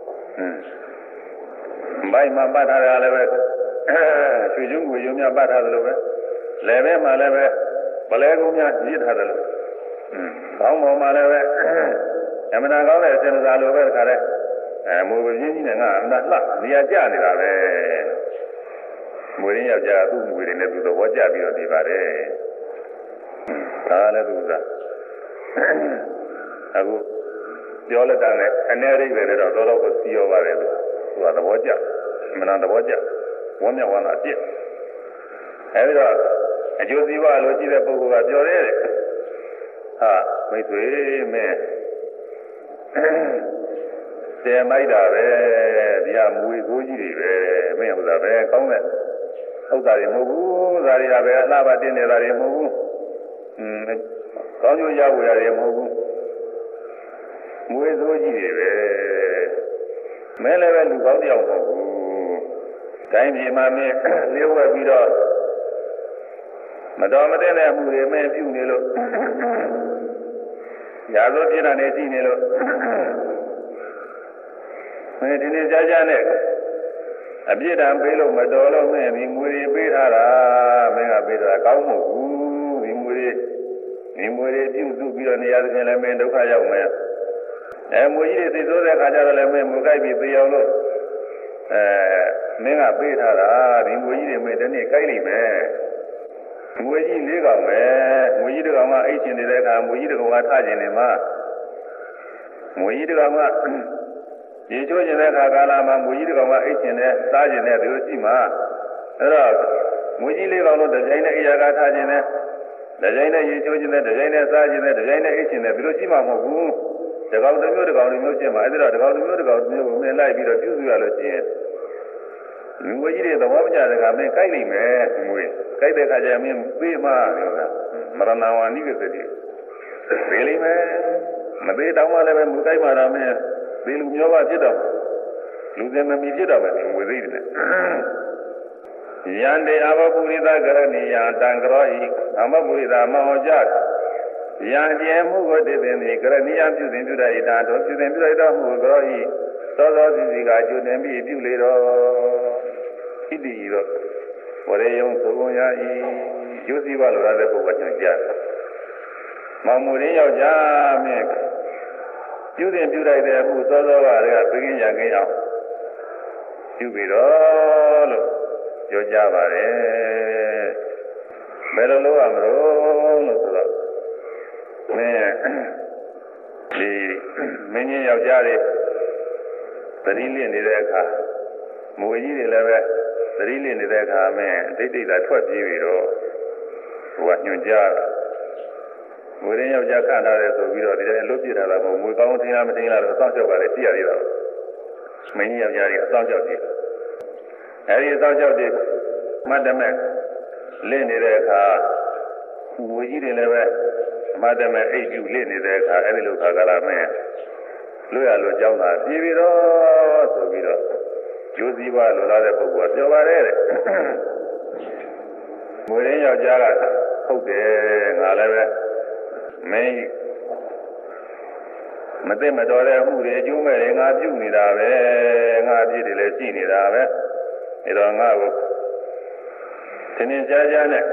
ဘိုင်းမှာပတ်ထားတယ်လည်းပဲရွှေကျုံကိုရုံများပတ်ထားတယ်လို့ပဲလည်းပဲမှလည်းပဲပလဲကုန်းများရည်ထားတယ်လို့ခေါင်းပေါ်မှာလည်းပဲအမှန်ကောင်းတဲ့အစင်စားလိုပဲခါတဲ့မွေရင်းကြီးနဲ့ငါအမှန်လှနေရာကြနေတာပဲမွေရင်းယောက်ျားသူ့မွေတွေနဲ့သူသဘောကျပြီးတော့ဒီပါတယ်ဒါလည်းသူကအခုပြောလက်တန်းနဲ့အနေရိပ်ပဲတော့တော်တော်ကိုစီရောပါတယ်သူကသဘောကျအမှန်သဘောကျဝမ်းမြောက်ဝမ်းသာပြည့်အဲဒီတော့အကျိုးစီးပွားလိုရှိတဲ့ပုဂ္ဂိုလ်ကပြောတယ်ဟာမိတ်ဆွေမင်းတယ်မိုက်တာပဲဒီကမွေကိုကြီးတွေပဲမင်းဥစ္စာပဲကောင်းတဲ့ဥစ္စာတွေမဟုတ်ဘူးဒါတွေကပဲအလှပါတင်နေတာတွေမဟုတ်ဘူးကောင်းကျိုးရဖို့ရတယ်မဟုတ်ဘူးမွေစိုးကြီးတွေပဲမင်းလည်းပဲလူကောင်းတယောက်မဟုတ်ဘူးတိုင်းပြည်မှာမင်းလျှို့ဝှက်ပြီးတော့မတော်မတဲ့တဲ့အမှုတွေမင်းပြုနေလို့ရာဇဝတ်ပြစ်ဒဏ်တွေရှိနေလို့မင်းဒီနေ့ကြားနဲ့အပြစ်ဒဏ်ပေးလို့မတော်လို့မင်းဒီငွေတွေပေးထားတာမင်းကပေးတာကောင်းမဟုတ်ဘူးဒီငွေတွေဒီမွေတွေပြုစုပြီးတော့နေရာသဖြင့်လည်းမင်းဒုက္ခရောက်မယ်မွေကြီးတွေသိဆိုးတဲ့ခါကျတော့လည်းမင်းမူကြိုက်ပြီးသေအောင်လို့မင်းကပေးထားတာဒီမွေကြီးတွေမင်းတနေ့ကြိုက်လိမ့်မယ်မွေကြီးလေးကောင်ပဲမွေကြီးတစ်ကောင်ကအိတ်ချင်နေတဲ့အခါမွေကြီးတစ်ကောင်ကထကျင်နေမှာမွေကြီးတစ်ကောင်ကရေချိုးကျင်တဲ့အခါကာလမှာမွေကြီးတစ်ကောင်ကအိတ်ချင်တဲ့စားကျင်တဲ့ဒီလိုရှိမှာအဲ့တော့မွေကြီးလေးကောင်တို့တစ်ကြိမ်နဲ့အရာကထကျင်တဲ့တစ်ကြိမ်နဲ့ရေချိုးကျင်တဲ့တစ်ကြိမ်နဲ့စားကျင်တဲ့တစ်ကြိမ်နဲ့အိတ်ချင်တဲ့ဒီလိုရှိမှာမဟုတ်ဘူးတကောင်တစ်မျိုးတစ်ကောင်တစ်မျိုးရှင်းမှာအဲ့ဒါတကောင်တစ်မျိုးတစ်ကောင်တစ်မျိုးကိုမင်းလိုက်ပြီးတော့ပြုစုရလို့ရှိရင်ငွေကြီးတွေသဘောမကျတဲ့ကမင်းကြိုက်နိုင်မယ်ငွေကြိုက်တဲ့ခါကျမင်းပေးမှပြောတာမရဏဝါနိကသတိပေးလိမ့်မယ်မပေးတော့မှလည်းမူတိုက်မှတော့မင်းဒီလူမျိုးပါဖြစ်တော့လူစင်မမီဖြစ်တော့မယ်ငွေသိတယ်ယန္တေအဘပုရိသကရဏီယတံကရောဤအမပုရိသမောကြယံကျေမှုကိုတည်တင်သည်ကရဏီယပြုစဉ်ပြုတတ်၏တာတို့ပြုစဉ်ပြုတတ်မှုကရောဤသောသောစီစီကကျူတင်ပြီးပြုလေတော့ဣတိရောဝရေယုံသုံးရ၏ယူစီပါလိုရတဲ့ပုဂ္ဂိုလ်ချင်းကြားမောင်မူရင်းယောက်ျားမြင့်ပြုတင်ပြုလိုက်တဲ့အမှုသောသောကလည်းပြင်းရခင်းအောင်ပြုပြီးတော့လို့ပြောကြပါတယ်ဘယ်လိုလုပ်ရမလို့ဆိုတော့မင်းဒီမင်းကြီးယောက်ျားတွေသတိလစ်နေတဲ့အခါမူကြီးတွေလည်းပဲသတိလစ်နေတဲ့အခါမင်းဒိဋ္ဌိသာထွက်ပြေးပြီးတော့ဟိုကညွှန်ကြားမူရင်းယောက်ျားခန့်ထားတယ်ဆိုပြီးတော့ဒီတိုင်းလွတ်ပြစ်ထားတာမဟုတ်မူကောင်းထင်လားမထင်လားတော့အဆောင်ကြောက်ကလည်းသိရသေးတာမင်းကြီးယောက်ျားတွေအဆောင်ကြောက်တယ်အဲဒီအဆောင်ကြောက်တွေမတ်တမဲ့လစ်နေတဲ့အခါမူကြီးတွေလည်းပဲမတ်တမဲ့အိတ်ပြုလစ်နေတဲ့အခါအဲဒီလိုခါကလာမင်းလွတ်ရလို့ကြောင်းတာပြေးပြီးတော့ဆိုပြီးတော့ကျိုးစည်းပါလိုလားတဲ့ပုဂ္ဂိုလ်ကပြောပါတယ်တဲ့မွေရင်းယောက်ျားကဟုတ်တယ်ငါလည်းပဲမင်းမသိမတော်တဲ့အမှုတွေအကျိုးမဲ့တွေငါပြုနေတာပဲငါအပြစ်တွေလည်းရှိနေတာပဲအဲတော့ငါကိုသင်္င်ကြားကြားနဲ့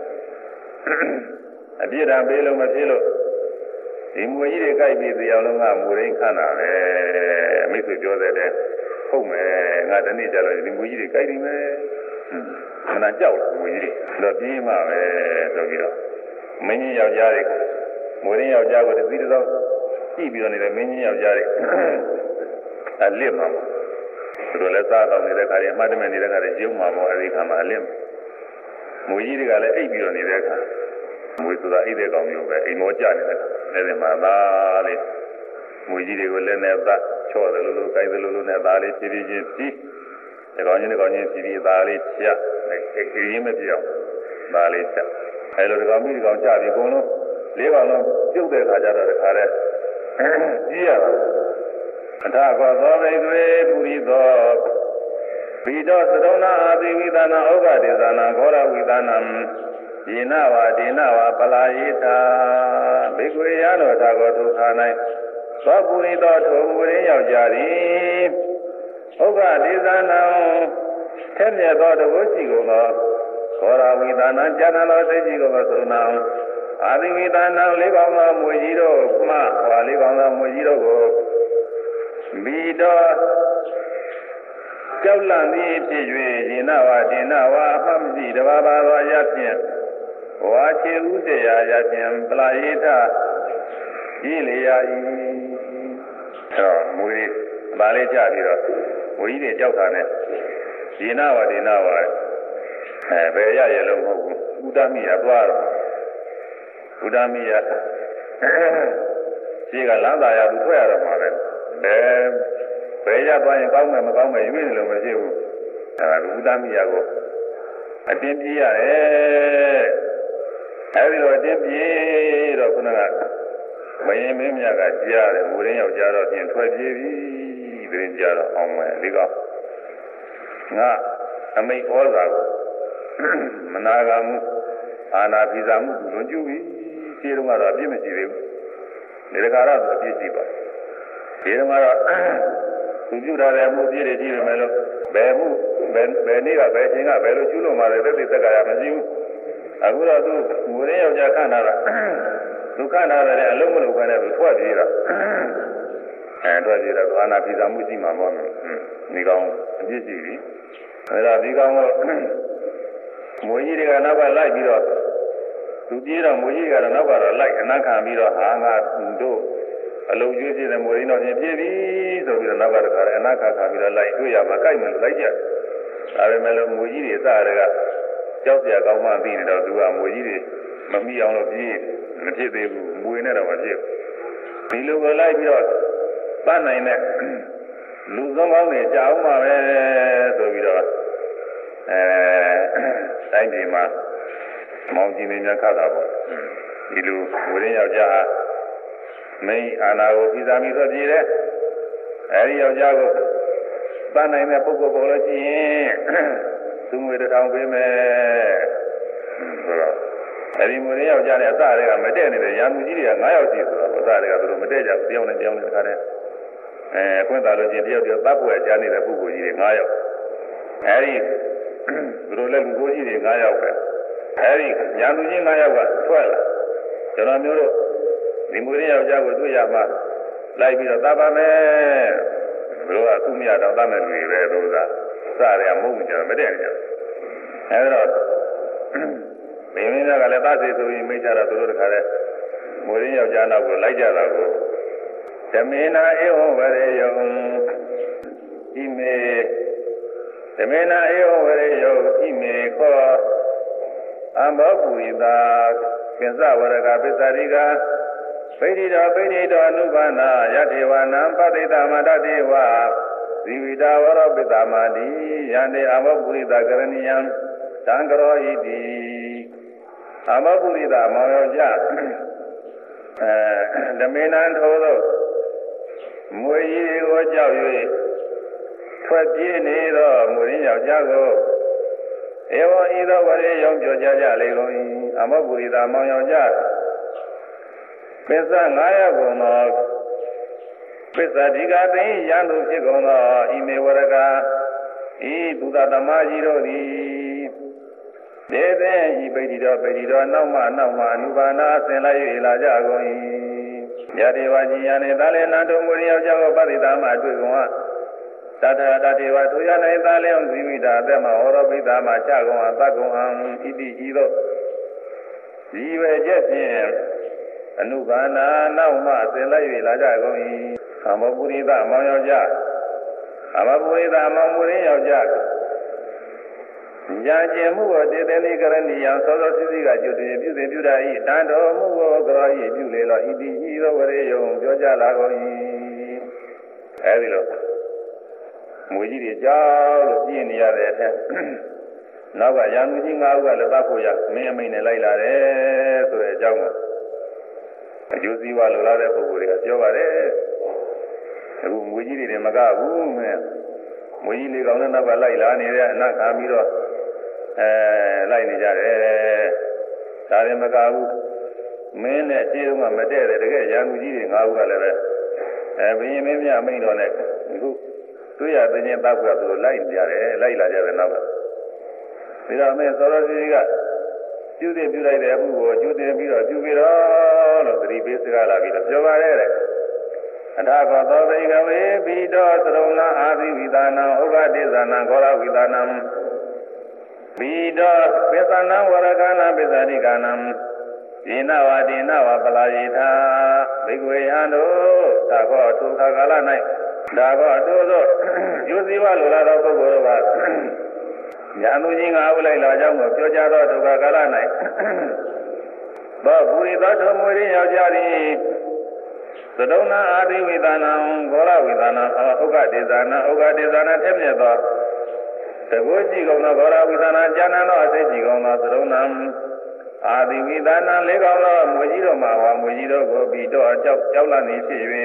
အပြစ်ဒဏ်ပေးလို့မဖြစ်လို့ဒီမွေကြီးတွေကြိုက်ပြီးတရားလုံးကမူရင်းခန့်တာပဲမိတ်ဆွေပြောတဲ့တဲ့ဟုတ်မယ်ငါတနေ့ကျတော့ဒီမွေကြီးတွေကြိုက်နေမယ်ခဏကြောက်မွေကြီးတွေတော့ပြင်းမှပဲဆိုပြီးတော့မင်းကြီးယောက်ျားတွေမွေရင်းယောက်ျားကိုတသီးတော့ကြည့်ပြီးတော့နေတဲ့မင်းကြီးယောက်ျားတွေအလစ်မှာသူတို့လည်းစားတော့နေတဲ့ခါတွေအမှတ်တမဲ့နေတဲ့ခါတွေကျုံမှာပေါ့အဲဒီခါမှာအလစ်မွေကြီးတွေကလည်းအိပ်ပြီးတော့နေတဲ့အခါမွေဆိုတာအိပ်တဲ့ကောင်မျိုးပဲအိမ်မောကြနေတဲ့အခါအဲဒီမှာသားလေးမွေကြီးတွေကိုလည်းနဲ့သားချော့တယ်လို့ကိုင်းတယ်လို့နဲ့သားလေးဖြည်းဖြည်းချင်းပြီးဒီကောင်ချင်းဖြည်းဖြည်းသားလေးချက်ခရီးမပြောင်းသားလေးချက်အဲလိုဒီကောင်မျိုးဒီကောင်ကြပြီးအကုန်လုံးလေးကောင်လုံးပြုတ်တဲ့ခါကျတော့တခါလဲကြီးရတာအထာကောသောဘိကွေပုရိသောဘိတောသရုဏအာတိဝိသနာဩဃဒေသနာခောရဝိသနာယေနဝါဒေနဝါပလာယေတာဘိကွေရတော်သာကောဒုက္ခ၌သောပုရိသောထိုမူရင်းယောက်ျားသည်ဩဃဒေသနာထက်မြတ်သောတဝုရှိကုန်သောခောရဝိသနာကျမ်းတော်သိရှိကုန်သောသရုဏအာတိဝိသနာလေးပေါင်းသောမူကြီးတို့မှဟောလေးပေါင်းသောမူကြီးတို့ကိုဘိတောကြောက်လန့်သည်ဖြစ်၍ယေနဝါဒေနဝါအမှတ်မရှိတဘာဘာသောအရာဖြင့်ဝါချေဥစေရာအရာဖြင့်ပလာယေထဤလေရာဤမူကြီးဗာလေးကြပြီးတော့မူကြီးတွေကြောက်တာနဲ့ယေနဝါဒေနဝါဘယ်ရရလို့မဟုတ်ဘူးဥဒ္ဒမိယသွားတော့ဥဒ္ဒမိယရှိကလမ်းသာရသူထွက်ရတော့မှာပဲဘယ်ရသွားရင်ကောင်းမယ်မကောင်းမယ်ရွေးနေလို့မရှိဘူးအဲဒါဥဒ္ဒမိယကိုအတင်းပြေးရတယ်အဲဒီလိုအတင်းပြေးတော့ခုနကမရင်မင်းမြတ်ကကြားတယ်မူရင်းယောက်ကြားတော့ပြင်ထွက်ပြေးပြီပြင်ကြားတော့အောင်မယ်ဒီကောင်ငါအမိတ်ဩဇာကိုမနာဂမှုအာနာပိဇာမှုလွန်ကျူးပြီခြေတုံးကတော့အပြစ်မရှိသေးဘူးနေရကာရဆိုအပြစ်ရှိပါဒီတုံးကတော့သူပြုထားတဲ့မှုပြည့်တွေကြည့်ရမယ်လို့ဘယ်မှုဘယ်နေ့ကဘယ်ချိန်ကဘယ်လိုကျူးလို့မှလည်းသက်သေသက်ကာရမရှိဘူးအခုတော့သူမူရင်းယောက်ျားခန့်ထားတာသူခန့်ထားတဲ့အလုံးမလုံးခိုင်းတဲ့သူထွက်ပြေးတာထွက်ပြေးတော့အာနာပိစာမှုရှိမှာမဟုတ်ဘူးဒီကောင်အပြစ်ရှိပြီအဲဒါဒီကောင်ကမွေကြီးတွေကနောက်ကလိုက်ပြီးတော့သူပြေးတော့မွေကြီးကတော့နောက်ကတော့လိုက်အနာခံပြီးတော့ဟာငါတို့အလုံးကျွေးပြတဲ့မွေရင်းတော့ပြင်ပြေးပြီဆိုပြီးတော့နောက်ကတခါအနာခံခါပြီးတော့လိုက်တွေ့ရမှာကြိုက်မယ်လို့လိုက်ကြဒါပေမဲ့လို့မွေကြီးတွေစတဲ့ကကြောက်စရာကောင်းမှသိနေတော့သူကမွေကြီးတွေမမိအောင်လို့ပြေးမဖြစ်သေးဘူးမွေနဲ့တော့မဖြစ်ဒီလိုကိုလိုက်ပြီးတော့တတ်နိုင်တဲ့လူသုံးကောင်းတွေကြာအောင်ပါပဲဆိုပြီးတော့တိုင်းပြည်မှာမောင်ကြီးမင်းများခတ်တာပေါ့ဒီလိုဝရင်းယောက်ျားမင်းအာနာကိုပြည်သာမိဆိုပြည်တယ်အဲဒီယောက်ျားကိုတတ်နိုင်တဲ့ပုဂ္ဂိုလ်ပေါ်လို့ရှိရင်သူငွေ1000ပေးမယ်ဆိုတော့အဲဒီမွေးယောက်ျားနဲ့အစတွေကမတည့်နေတဲ့ရာမူကြီးတွေက9ယောက်ရှိဆိုတော့အစတွေကသူတို့မတည့်ကြဘူးတယောက်နဲ့တယောက်နဲ့တခါတည်းခွင့်သာလို့ချင်းတယောက်တယောက်တပ်ပွဲကြားနေတဲ့ပုဂ္ဂိုလ်ကြီးတွေ9ယောက်အဲဒီသူတို့လည်းလူကိုကြီးတွေ9ယောက်ပဲအဲဒီရာမူကြီး9ယောက်ကထွက်လာကျွန်တော်မျိုးတို့ဒီမွေးယောက်ျားကိုတွေ့ရမှလိုက်ပြီးတော့တပ်ပါမယ်ဘယ်လိုကသူ့မြတ်တော့တတ်မဲ့လူတွေပဲသူကစတွေကမဟုတ်ကြမတည့်နေကြအဲဒါတော့မင်းမင်းကလည်းသားစီဆိုပြီးမိတ်ကြတော့သူတို့တခါလဲမွေရင်းယောက်ျားနောက်ကိုလိုက်ကြတာကိုဓမေနာဧဝံဝရေယံဣမေဓမေနာဧဝံဝရေယံဣမေခောအမောပူရိတာကိစ္စဝရကပစ္စရိကဗိဓိတောအနုဘာနာယထေဝနံပတိတမတတိဝဇီဝိတာဝရပိတမတိယန္တေအမောပူရိတာကရဏီယံတံကရောဣတိအမောပူရိတာမောယောကြဓမေနံထိုသောမွေကြီးကိုကြောက်၍ထွက်ပြေးနေသောမွေရင်းယောက်ျားကိုဧဝံဤသောဝရေယံပြောကြကြလေကုန်၏အမောပူရိတာမောယောကြပစ္စ900ကုန်သောပစ္စဒီကသိရန်သူဖြစ်ကုန်သောဤမေဝရကဤဘုဒ္ဓဓမ္မကြီးတို့သည်ဒေသေဤပိဋိတော်နောက်မှအနုဘာနာဆင်လိုက်၍လာကြကုန်၏ယတိဝကြီးယံနေသာလေနံတို့မူရယောက်ျားကိုပတိတာမှတွေ့ကုန်ဟာတတတေဝသူရ၌သာလေဇီဝိတာအသက်မှဟောရပိတာမှချကုန်ဟာတတ်ကုန်ဟံဣတိဤသို့ဒီဝေချက်ဖြင့်အနုဘာနာနောက်မှဆင်လိုက်၍လာကြကုန်၏အမောပုရိသမောင်ယောက်ျားအမောပုရိသမောင်မူရယောက်ျားညာကျင်မှုကိုတည်တယ်လေးကရဏီယံသောသောစီစီကကျွတ်တည်ပြုစဉ်ပြုတာဤတန်တော်မှုကိုကရောဤပြုလေလောဣတိဤသောဝရေယုံပြောကြလာကုန်၏အဲဒီလိုမွေကြီးတွေကြောက်လို့ပြင်းနေရတဲ့အထက်နောက်ကရာမူကြီး9ဦးကလည်းပတ်ဖို့ရမင်းအမိန်နဲ့လိုက်လာတယ်ဆိုတဲ့အကြောင်းကိုအကျိုးစီးပွားလိုလားတဲ့ပုဂ္ဂိုလ်တွေကပြောပါတယ်အခုမွေကြီးတွေမကဘူးမဲ့မွေကြီးလေးကောင်နဲ့နောက်ကလိုက်လာနေတဲ့အနတ်ခံပြီးတော့လိုက်နေကြတယ်ဒါရင်မကဘူးမင်းနဲ့ရှင်းတော့မတည့်တယ်တကယ်ရာမူကြီးတွေ9ဦးကလည်းပဲဘင်းမင်းမြအမိန်တော်နဲ့အခုတွေ့ရတဲ့ချင်းတောက်ကသူတို့လိုက်နေကြတယ်လိုက်လာကြတယ်နောက်ကဒီတော့မင်းသောတော်ကြီးကပြုတင်ပြုလိုက်တဲ့အမှုကိုကျူတင်ပြီးတော့ပြုပြီးတော့လို့သတိပေးစကားလာပြီးတော့ပြောပါရဲ့အထာခောသောသိကဝေဘိတောသရုံနာအာသီဝိသနံဥပတိဇာနံခောရဝိသနံဘိတောပစ္စနံဝရကနာပစ္စရိကနံဒီနဝဒီနဝပလာယိထာဘိကဝေယံတို့သာခောထုခါကာလ၌ဒါကောအတူသောယူစည်းဝလိုလာသောပုဂ္ဂိုလ်တို့ကညာသူကြီး9ဦးလိုက်လာကြောင်းကိုပြောကြသောဒုက္ခကာလ၌သောပူရိသောထုံမွေရယောက်ျားသည်သဒုံနာအာတိဝိသနာဂောရဝိသနာဥက္ကဒေဇာနာထက်မြက်သောတကုကြည့်ကုန်သောဂောရဝိသနာဉာဏ်သောအစိတ်ကြည့်ကုန်သောသဒုံနာအာတိဝိသနာလေးကောင်းသောမွေကြီးတို့မှာဝါမွေကြီးတို့ကိုပြီးတော့ကြောက်လန့်နေဖြစ်၍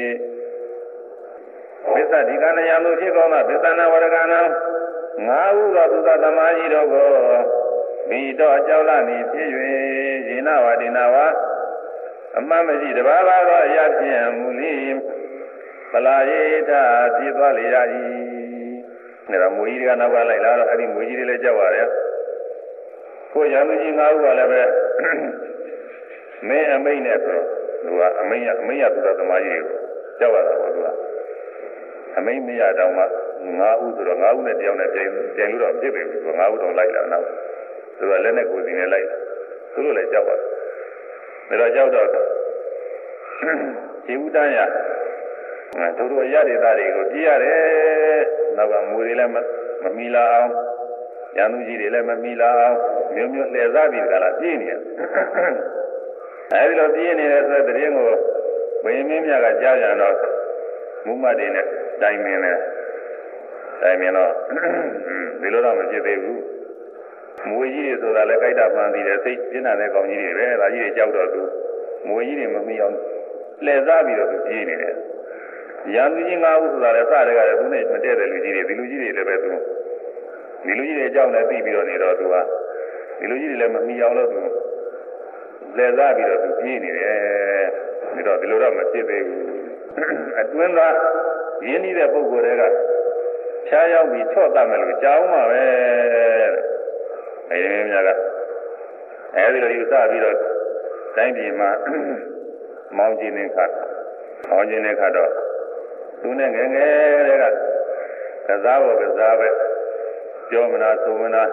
ပစ္စဒီကနယံတို့ဖြစ်ကုန်သောပစ္စနာဝရကနာ9ဦးသောသုသသမားကြီးတို့ကိုပြီးတော့ကြောက်လန့်နေဖြစ်၍ယေနဝတိနာဝအမှန်မရှိတပါးပါသောအရာဖြင့်မူလိပလာယေတာပြည့်သွားလေရ၏ဒါမွေကြီးကနောက်ကလိုက်လာတော့အဲ့ဒီမွေကြီးတွေလည်းကြောက်ရတယ်ကိုရံသူကြီး9ဦးကလည်းပဲမင်းအမိတ်နဲ့ဆိုတော့သူကအမိတ်ရသူတော်သမားကြီးကိုကြောက်ရတာပေါ့သူကအမိတ်မရတော့မှ9ဦးဆိုတော့9ဦးနဲ့တယောက်နဲ့ပြန်လို့တော့ဖြစ်ပြီသူက9ဦးတော့လိုက်လာနောက်သူကလက်နဲ့ကိုယ်စီနဲ့လိုက်သူတို့လည်းကြောက်ပါတယ်ဒါတော့ကြောက်တော့ခြေဦးတန်းရသူတို့ရတဲ့သားတွေကိုကြည့်ရတယ်နောက်ကမူတွေလည်းမမီလာအောင်ရန်သူကြီးတွေလည်းမမီလာအောင်မျိုးမျိုးလှည့်စားပြီးကြလားပြင်းနေတယ်အဲဒီလိုပြင်းနေတဲ့ဆိုတဲ့ရင်ကိုဘယင်းမင်းမြတ်ကကြားကြတော့မူမတ်တွေနဲ့တိုင်မင်းနဲ့တိုင်မင်းတော့ဒီလိုတော့မဖြစ်သေးဘူးမွေကြီးတွေဆိုတာလည်းကြိုက်တာမှန်သေးတယ်စိတ်ပြင်းတဲ့ကောင်ကြီးတွေပဲဒါကြီးတွေကြောက်တော့သူမွေကြီးတွေမမီအောင်လှည့်စားပြီးတော့သူပြင်းနေတယ်ရန်သူကြီး9ဦးဆိုတာလည်းစတဲ့ကလည်းသူနဲ့မတည့်တဲ့လူကြီးတွေဒီလူကြီးတွေလည်းပဲသူဒီလူကြီးတွေအကြောင်းနဲ့သိပြီးတော့နေတော့သူကဒီလူကြီးတွေလည်းမမီအောင်လို့သူလဲစားပြီးတော့သူပြေးနေတယ်ပြီးတော့ဒီလိုတော့မဖြစ်သေးဘူးအတွင်းသားရင်းနှီးတဲ့ပုဂ္ဂိုလ်တွေကဖြားရောက်ပြီးချော့တတ်မယ်လို့ကြောင်းမှာပဲအရင်များကအဲဒီလိုယူဆပြီးတော့တိုင်းပြည်မှာမောင်းကျင်းနေခါတော့သူနဲ့ငယ်ငယ်တွေကကစားဖို့ကစားပဲပြောမလားဆိုမလား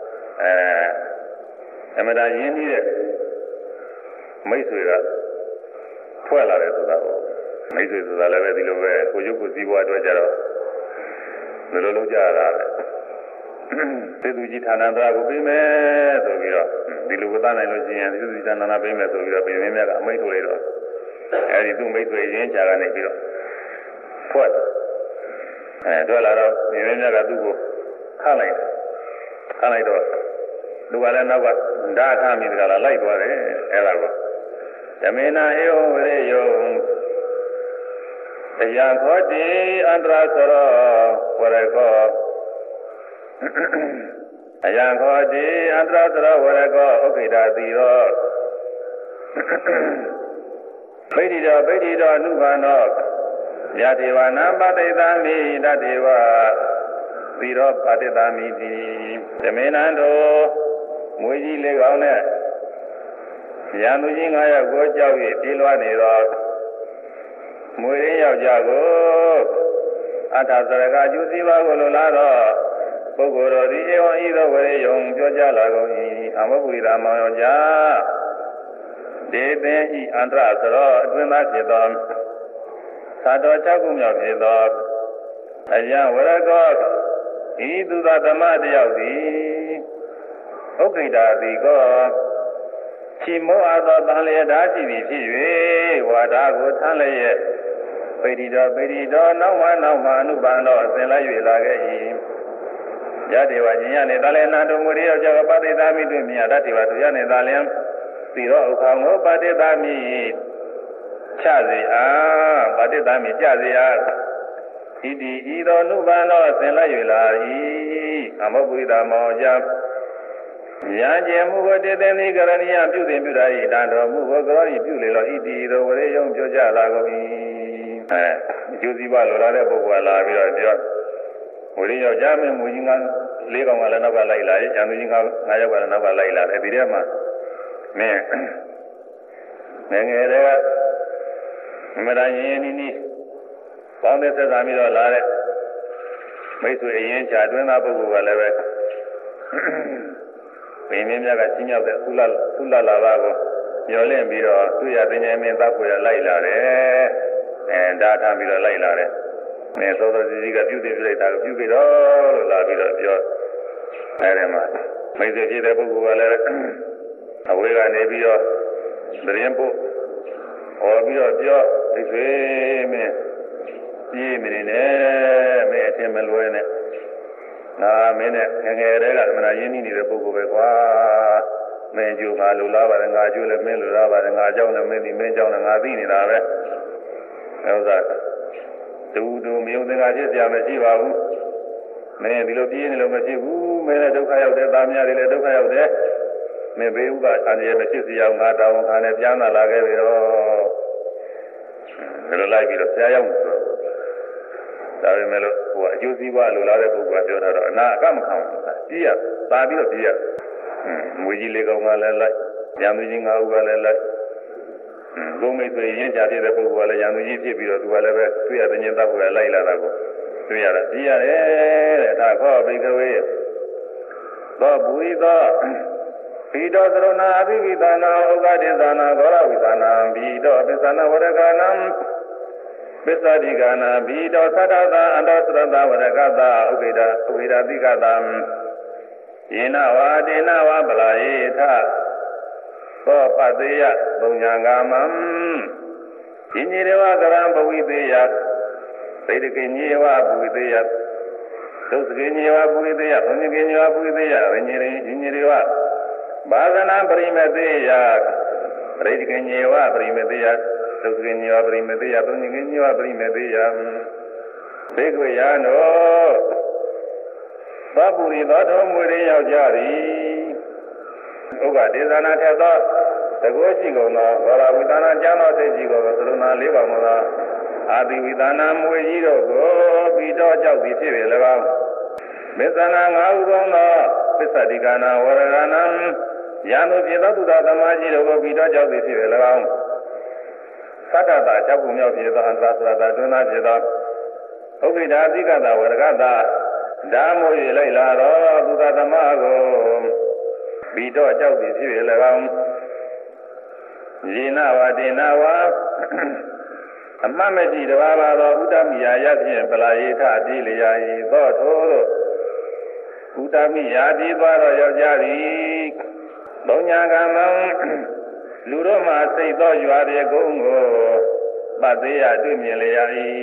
အမှန်တရားရင်းနှီးတဲ့မိတ်ဆွေကထွက်လာတယ်ဆိုတာပေါ့မိတ်ဆွေဆိုတာလည်းပဲဒီလိုပဲကိုရုပ်ကိုစည်းပွားအတွက်ကြတော့ဘယ်လိုလုပ်ကြရတာလဲသေသူကြီးဌာနသားကိုပေးမယ်ဆိုပြီးတော့ဒီလိုဝသနိုင်လို့ရှိရင်သေသူကြီးဌာနသားပေးမယ်ဆိုပြီးတော့ပြင်မင်းမြတ်ကအမိတ်ထုတ်လိုက်တော့အဲဒီသူ့မိတ်ဆွေရင်းချာကနေပြီးတော့ထွက်ထွက်လာတော့ပြင်မင်းမြတ်ကသူ့ကိုခန့်လိုက်တော့လူကလည်းနောက်ကဓာတ်ထားမိတကလားလိုက်သွားတယ်အဲ့ဒါကိုဓမေနာဧဝဝရေယောတရားခောတိအန္တရာသရောဝရကောအယံခောတိအန္တရာသရောဝရကောဥက္ခိတာတိရောဗိဓိတော်နုဘာနောယတေဝနာပတိသမိတတေဝသီရောပတိသမိတိဓမေနံတို့မွေကြီးလေးကောင်းနဲ့ရန်သူကြီး9ယောက်ကိုကြောက်၍ပြေးလွှားနေတော့မွေရင်းယောက်ျားကိုအတ္တစရကအကျိုးစီးပွားကိုလိုလားတော့ပုဂ္ဂိုလ်တော်သည်ဧဝံဤသောဝရေယုံပြောကြလာကုန်၏အမောပုရိသာမောင်ယောက်ျားဒေသင်ဤအန္တရစရောအတွင်းသားဖြစ်သောသာတော်6ခုမြောက်ဖြစ်သောအယံဝရကောဤသူသာသမတယောက်သည်ဥက္ခိတာတိကောချီမောအပ်သောတန်လျက်ဓာရှိသည်ဖြစ်၍ဝါဒကိုထမ်းလျက်ပိဋိတော်နောက်မှအနုပန်တော်ဆင်လိုက်၍လာခဲ့၏ယတေဝညင်ရနေတာလည်းနာတော်မူရယောက်ျားကပတိသာမိတွင်မြတ်တတေဝသူရနေတာလည်းပြီးတော့ဥက္ခမောပတိသာမိချစေအားပတိသာမိကြစေအားဤဒီဤသောအနုပန်တော်ဆင်လိုက်၍လာ၏အမောပုရိသမောယရံကျေမှုကိုတည်တဲ့နိကရဏီယပြုတင်ပြုတာ၏တန်တော်မူကိုကရောဤပြုလေလောဤဒီသောဝရေယုံပြောကြလာကုန်၏အကျိုးစီးပွားလိုလားတဲ့ပုဂ္ဂိုလ်ကလာပြီးတော့ပြောဝရေယောက်ျားမင်းမူကြီး4ကောင်ကလည်းနောက်ကလိုက်လာရဲ့ရန်သူကြီး9ယောက်ကလည်းနောက်ကလိုက်လာတယ်ဒီထဲမှာမင်းငယ်တွေကမရရင်နီးပေါင်းတဲ့သက်သာပြီးတော့လာတဲ့မိတ်ဆွေအရင်ချာတွင်းသားပုဂ္ဂိုလ်ကလည်းပဲဘိမင်းမြတ်ကချင်းရောက်တဲ့သုလလာပါကိုညှော်လင့်ပြီးတော့သူရပင်မင်းတပ်ကိုလိုက်လာတယ်ဒါထားပြီးတော့လိုက်လာတယ်သောသောစီစီကပြုတင်ပြလိုက်တာကိုပြုပြီးတော့လို့လာပြီးတော့ပြောအဲဒီမှာမိတ်ဆွေဖြစ်တဲ့ပုဂ္ဂိုလ်ကလည်းအဝေးကနေပြီးတော့သတင်းပို့ဟောပြီးတော့ပြောမိတ်ဆွေမင်းကြီးမင်းနဲ့မင်းအထင်မလွဲနဲ့ငါမင်းနဲ့ငယ်တွေကမနာရင်းနှီးနေတဲ့ပုဂ္ဂိုလ်ပဲကွာမင်းကျိုးငါလိုလားပါတယ်ငါကျိုးလည်းမင်းလိုလားပါတယ်ငါကြောင့်လည်းမင်းဒီမင်းကြောင့်လည်းငါသိနေတာပဲဥစ္စာတူမယုံသင်္ကာဖြစ်ကြမရှိပါဘူးမင်းဒီလိုပြင်းနေလို့မရှိဘူးမင်းလည်းဒုက္ခရောက်တယ်သားများတွေလည်းဒုက္ခရောက်တယ်မင်းဘေးဥပအန္တရာယ်မရှိစေအောင်ငါတောင်းခံနဲ့ပြန်လာခဲ့ပြီတော့ဒါလိုလိုက်ပြီးတော့ဆရာရောက်ဒါပေမဲ့လို့ဟိုအကျိုးစီးပွားလိုလားတဲ့ပုဂ္ဂိုလ်ကပြောတာတော့အနာအကမခံဘူးကြီးရသာပြီးတော့ကြီးရငွေကြီး၄ကောင်ကလည်းလိုက်ရံသူကြီး၅ဦးကလည်းလိုက်ဘုံမိတ်ဆွေရင်းကြပြတဲ့ပုဂ္ဂိုလ်ကလည်းရံသူကြီးဖြစ်ပြီးတော့သူကလည်းပဲတွေ့ရတဲ့ညင်တပ်ကလိုက်လာတာကိုတွေ့ရတာကြည့်ရတယ်တဲ့ဒါခေါ်ဘိကဝေသောဘူရိသောဘိတောသရဏအဘိဝိသနာဥက္ကဒေသနာဂောရဝိသနာဘိတောပစ္စနာဝရကနံပစ္စတိကနာဘိတောသတ္တသာအန္တောသရတဝရကသာဥပိဒတိကတံယေနဝါဒေနဝါပလာယေထသောပတေယသုံးညာဂမံဣညေရဝကရံဘဝိတေယသိတကိညေဝဘဝိတေယသုစကိညေဝဘဝိတေယသုံးညကိညေဝဘဝိတေယဝိညေရိဣညေရဝဘာသနာပရိမတေယပရိတကိညေဝပရိမတေယသုစကိညေဝပရိမတေယသုံးညကိညေဝပရိမတေယဘေကွေယနောသဗ္ဗုရိသောတော်မူရင်းရောက်ကြသည်ဥက္ကဒေသနာထက်သောတကောရှိကုန်သောဘောရဝိသနာကျမ်းတော်သိရှိကုန်သောသရဏလေးပါးမှာသောအာတိဝိသနာမွေကြီးတို့ကိုပြီးတော့ကြောက်သည်ဖြစ်ပေ၎င်းမစ္ဆနာ၅ဥသောသောပစ္စတိကနာဝရကနာယံတို့ဖြစ်သောသူတော်သမားကြီးတို့ကိုပြီးတော့ကြောက်သည်ဖြစ်ပေ၎င်းသတ္တတာ၆ခုမြောက်ဖြစ်သောအန္တသရတာတွင်သားဖြစ်သောဥပိ္ပဒါတိကတာဝရကတာဓာမို့၍လိုက်လာတော့သူတော်သမားကိုပြီးတော့ကြောက်သည်ဖြစ်ပေ၎င်းယေနဝဒေနဝအမတ်မရှိတပါးပါသောဥဒ္ဓမိယာယဖြင့်ပလာယေထတိလျာဤသောထိုတို့ဥဒ္ဓမိယာတိသွားတော့ယောက်ျားသည်သုံးညာကမံလူတို့မှစိတ်သောရွာတွေကုန်းကိုပသေးရတွေ့မြင်လျာဤ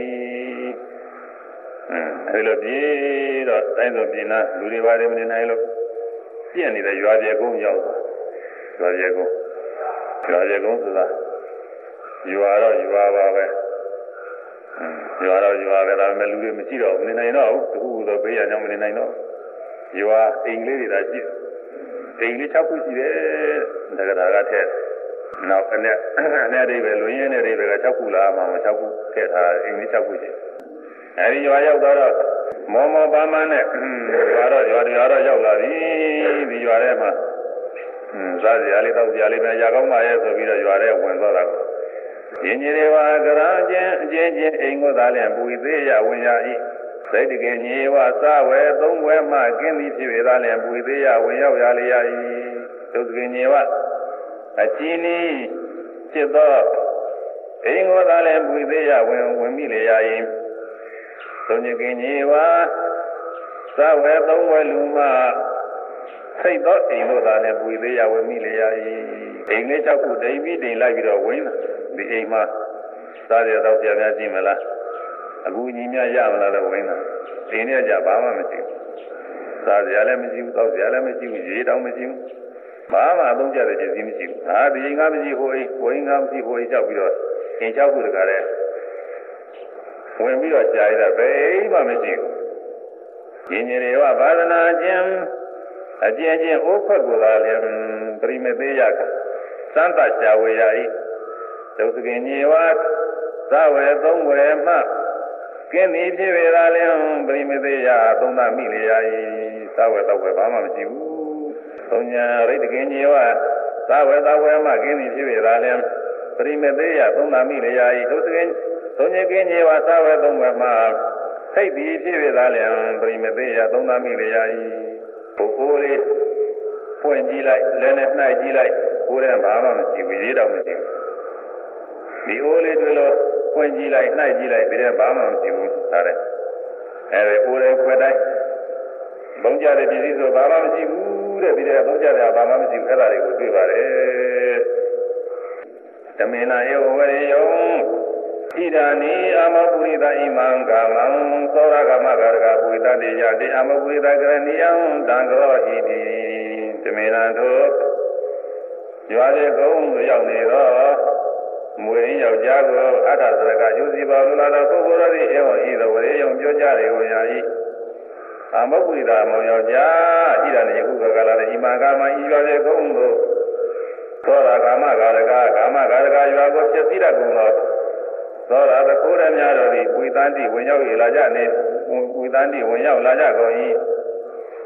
အဲဒီလိုပြေးတော့တိုင်းစုံပြင်လာလူတွေပါတယ်မနေနိုင်လို့ပြည့်နေတဲ့ရွာပြေကုန်းရောက်သွားရွာပြေကုန်းဆိုတာရွာတော့ရွာပါပဲရွာတော့ရွာပဲဒါပေမဲ့လူတွေမရှိတော့မနေနိုင်တော့ဘူးတခုခုတော့ဘေးရကြောင်းမနေနိုင်တော့ရွာအိမ်လေးတွေသာရှိအိမ်လေး6ခုရှိတယ်တက္ကရာကထက်နောက်အနေအဓိပ္ပာယ်လူရင်းနဲ့အဓိပ္ပာယ်က6ခုလာမှ6ခုထည့်ထားအိမ်လေး6ခုရှိအဲဒီရွာရောက်တော့မောမောပါမနဲ့ရွာတော့ရောက်လာပြီဒီရွာထဲမှာစားစရာလေးတောက်စရာလေးပဲရာကောင်းပါရဲ့ဆိုပြီးတော့ရွာထဲဝင်သွားတာကိုယဉ်ကျေးဝါကရံချင်းအချင်းချင်းအိမ်ကိုသာလျှင်ပူသေးရဝင်ရ၏စိတ်တကယ်ညေဝစဝဲသုံးဝဲမှကင်းသည်ဖြစ်ပေသာလျှင်ပူသေးရဝင်ရောက်ရလျာ၏သုတကယ်ညေဝအချင်းဤจิตသောအိမ်ကိုသာလျှင်ပူသေးရဝင်မိလျာ၏သုံးညကင်းညေဝစဝဲသုံးဝဲလူမှစိတ်သောအိမ်တို့သာလည်းပူသေးရဝင်မိလျာ၏အိမ်လေး6ခုတိမ်ပြီးတိမ်လိုက်ပြီးတော့ဝင်ဒီအိမ်မှာစားရတော့ပြများကြည့်မလားအခုညီများရမလားတော့ဝင်တာအိမ်ထဲကြဘာမှမရှိဘူးစားရလည်းမရှိဘူးတောက်ရလည်းမရှိဘူးရေတောင်မရှိဘူးဘာမှအသုံးကျတဲ့ပစ္စည်းမရှိဘူးဟာဒီအိမ်ကမရှိဟိုအိမ်ကမရှိဟိုအိမ်ကြောက်ပြီးတော့အိမ်6ခုတကားတဲ့ဝင်ပြီးတော့ကြာရတာဘယ်အိမ်မှမရှိဘူးယဉ်ကျေးတွေကဘာသနာခြင်းအကျဉ်းချင်းအိုးခွက်ကိုသာလည်းပရိမေသေးရကစမ်းသရှာဝေရ၏ဒုက္ခကင်ညေဝသဝေသုံးဝေမှကင်းသည်ဖြစ်ပေသာလည်းပရိမေသေးရသုံးသမိလျာ၏သဝေတော့ဝေဘာမှမရှိဘူးသုံးညာရိတ္တကင်ညေဝသဝေမှကင်းသည်ဖြစ်ပေသာလည်းပရိမေသေးရသုံးသမိလျာ၏ဒုက္ခကင်သုံးညကင်ညေဝသဝေသုံးဝေမှစိတ်သည်ဖြစ်ပေသာလည်းပရိမေသေးရသုံးသမိလျာ၏ပုဂ္ဂိုလ်လေးဖွင့်ကြည့်လိုက်လည်းနဲ့နှိုက်ကြည့်လိုက်ကိုယ်တည်းဘာမှမရှိဘူးရေးတော့မရှိဘူးဒီအိုးလေးတွေ့လို့ဖွင့်ကြည့်လိုက်နှိုက်ကြည့်လိုက်ဒီတည်းဘာမှမရှိဘူးဒါတဲ့အဲဒီကိုယ်တည်းဖွင့်တိုင်းဘုံကြတဲ့ပစ္စည်းဆိုဘာမှမရှိဘူးတဲ့ဒီတည်းဘုံကြတဲ့ဘာမှမရှိဘူးအဲ့ဒါတွေကိုတွေ့ပါတယ်ဓမေနာယေဝရေယံဣဒာနိအမပုရိသဣမံကာမံသောရကမဂရကပုရိသတေယတေအမပုရိသကရဏိယံတံကောဣတိဓမေနံတို့ရွာတဲ့ကုန်းကိုရောက်နေတော့မွေရင်းယောက်ျားကိုအထသရကယူစီပါလူလာသောပုဂ္ဂိုလ်သည်ဧဝံဤသောဝရေယံပြောကြတယ်ကိုရာ၏အမပုရိသမောင်ယောက်ျားဣဒာနိယခုကလာတဲ့ဣမံကာမံဤရွာတဲ့ကုန်းကိုသောရကမဂရကရွာကိုဖြစ်စည်းတတ်ကုန်သောသောရသကိုရများတို့သည်ဝိသန္တိဝင်ရောက်လာကြနေဝိသန္တိဝင်ရောက်လာကြကုန်၏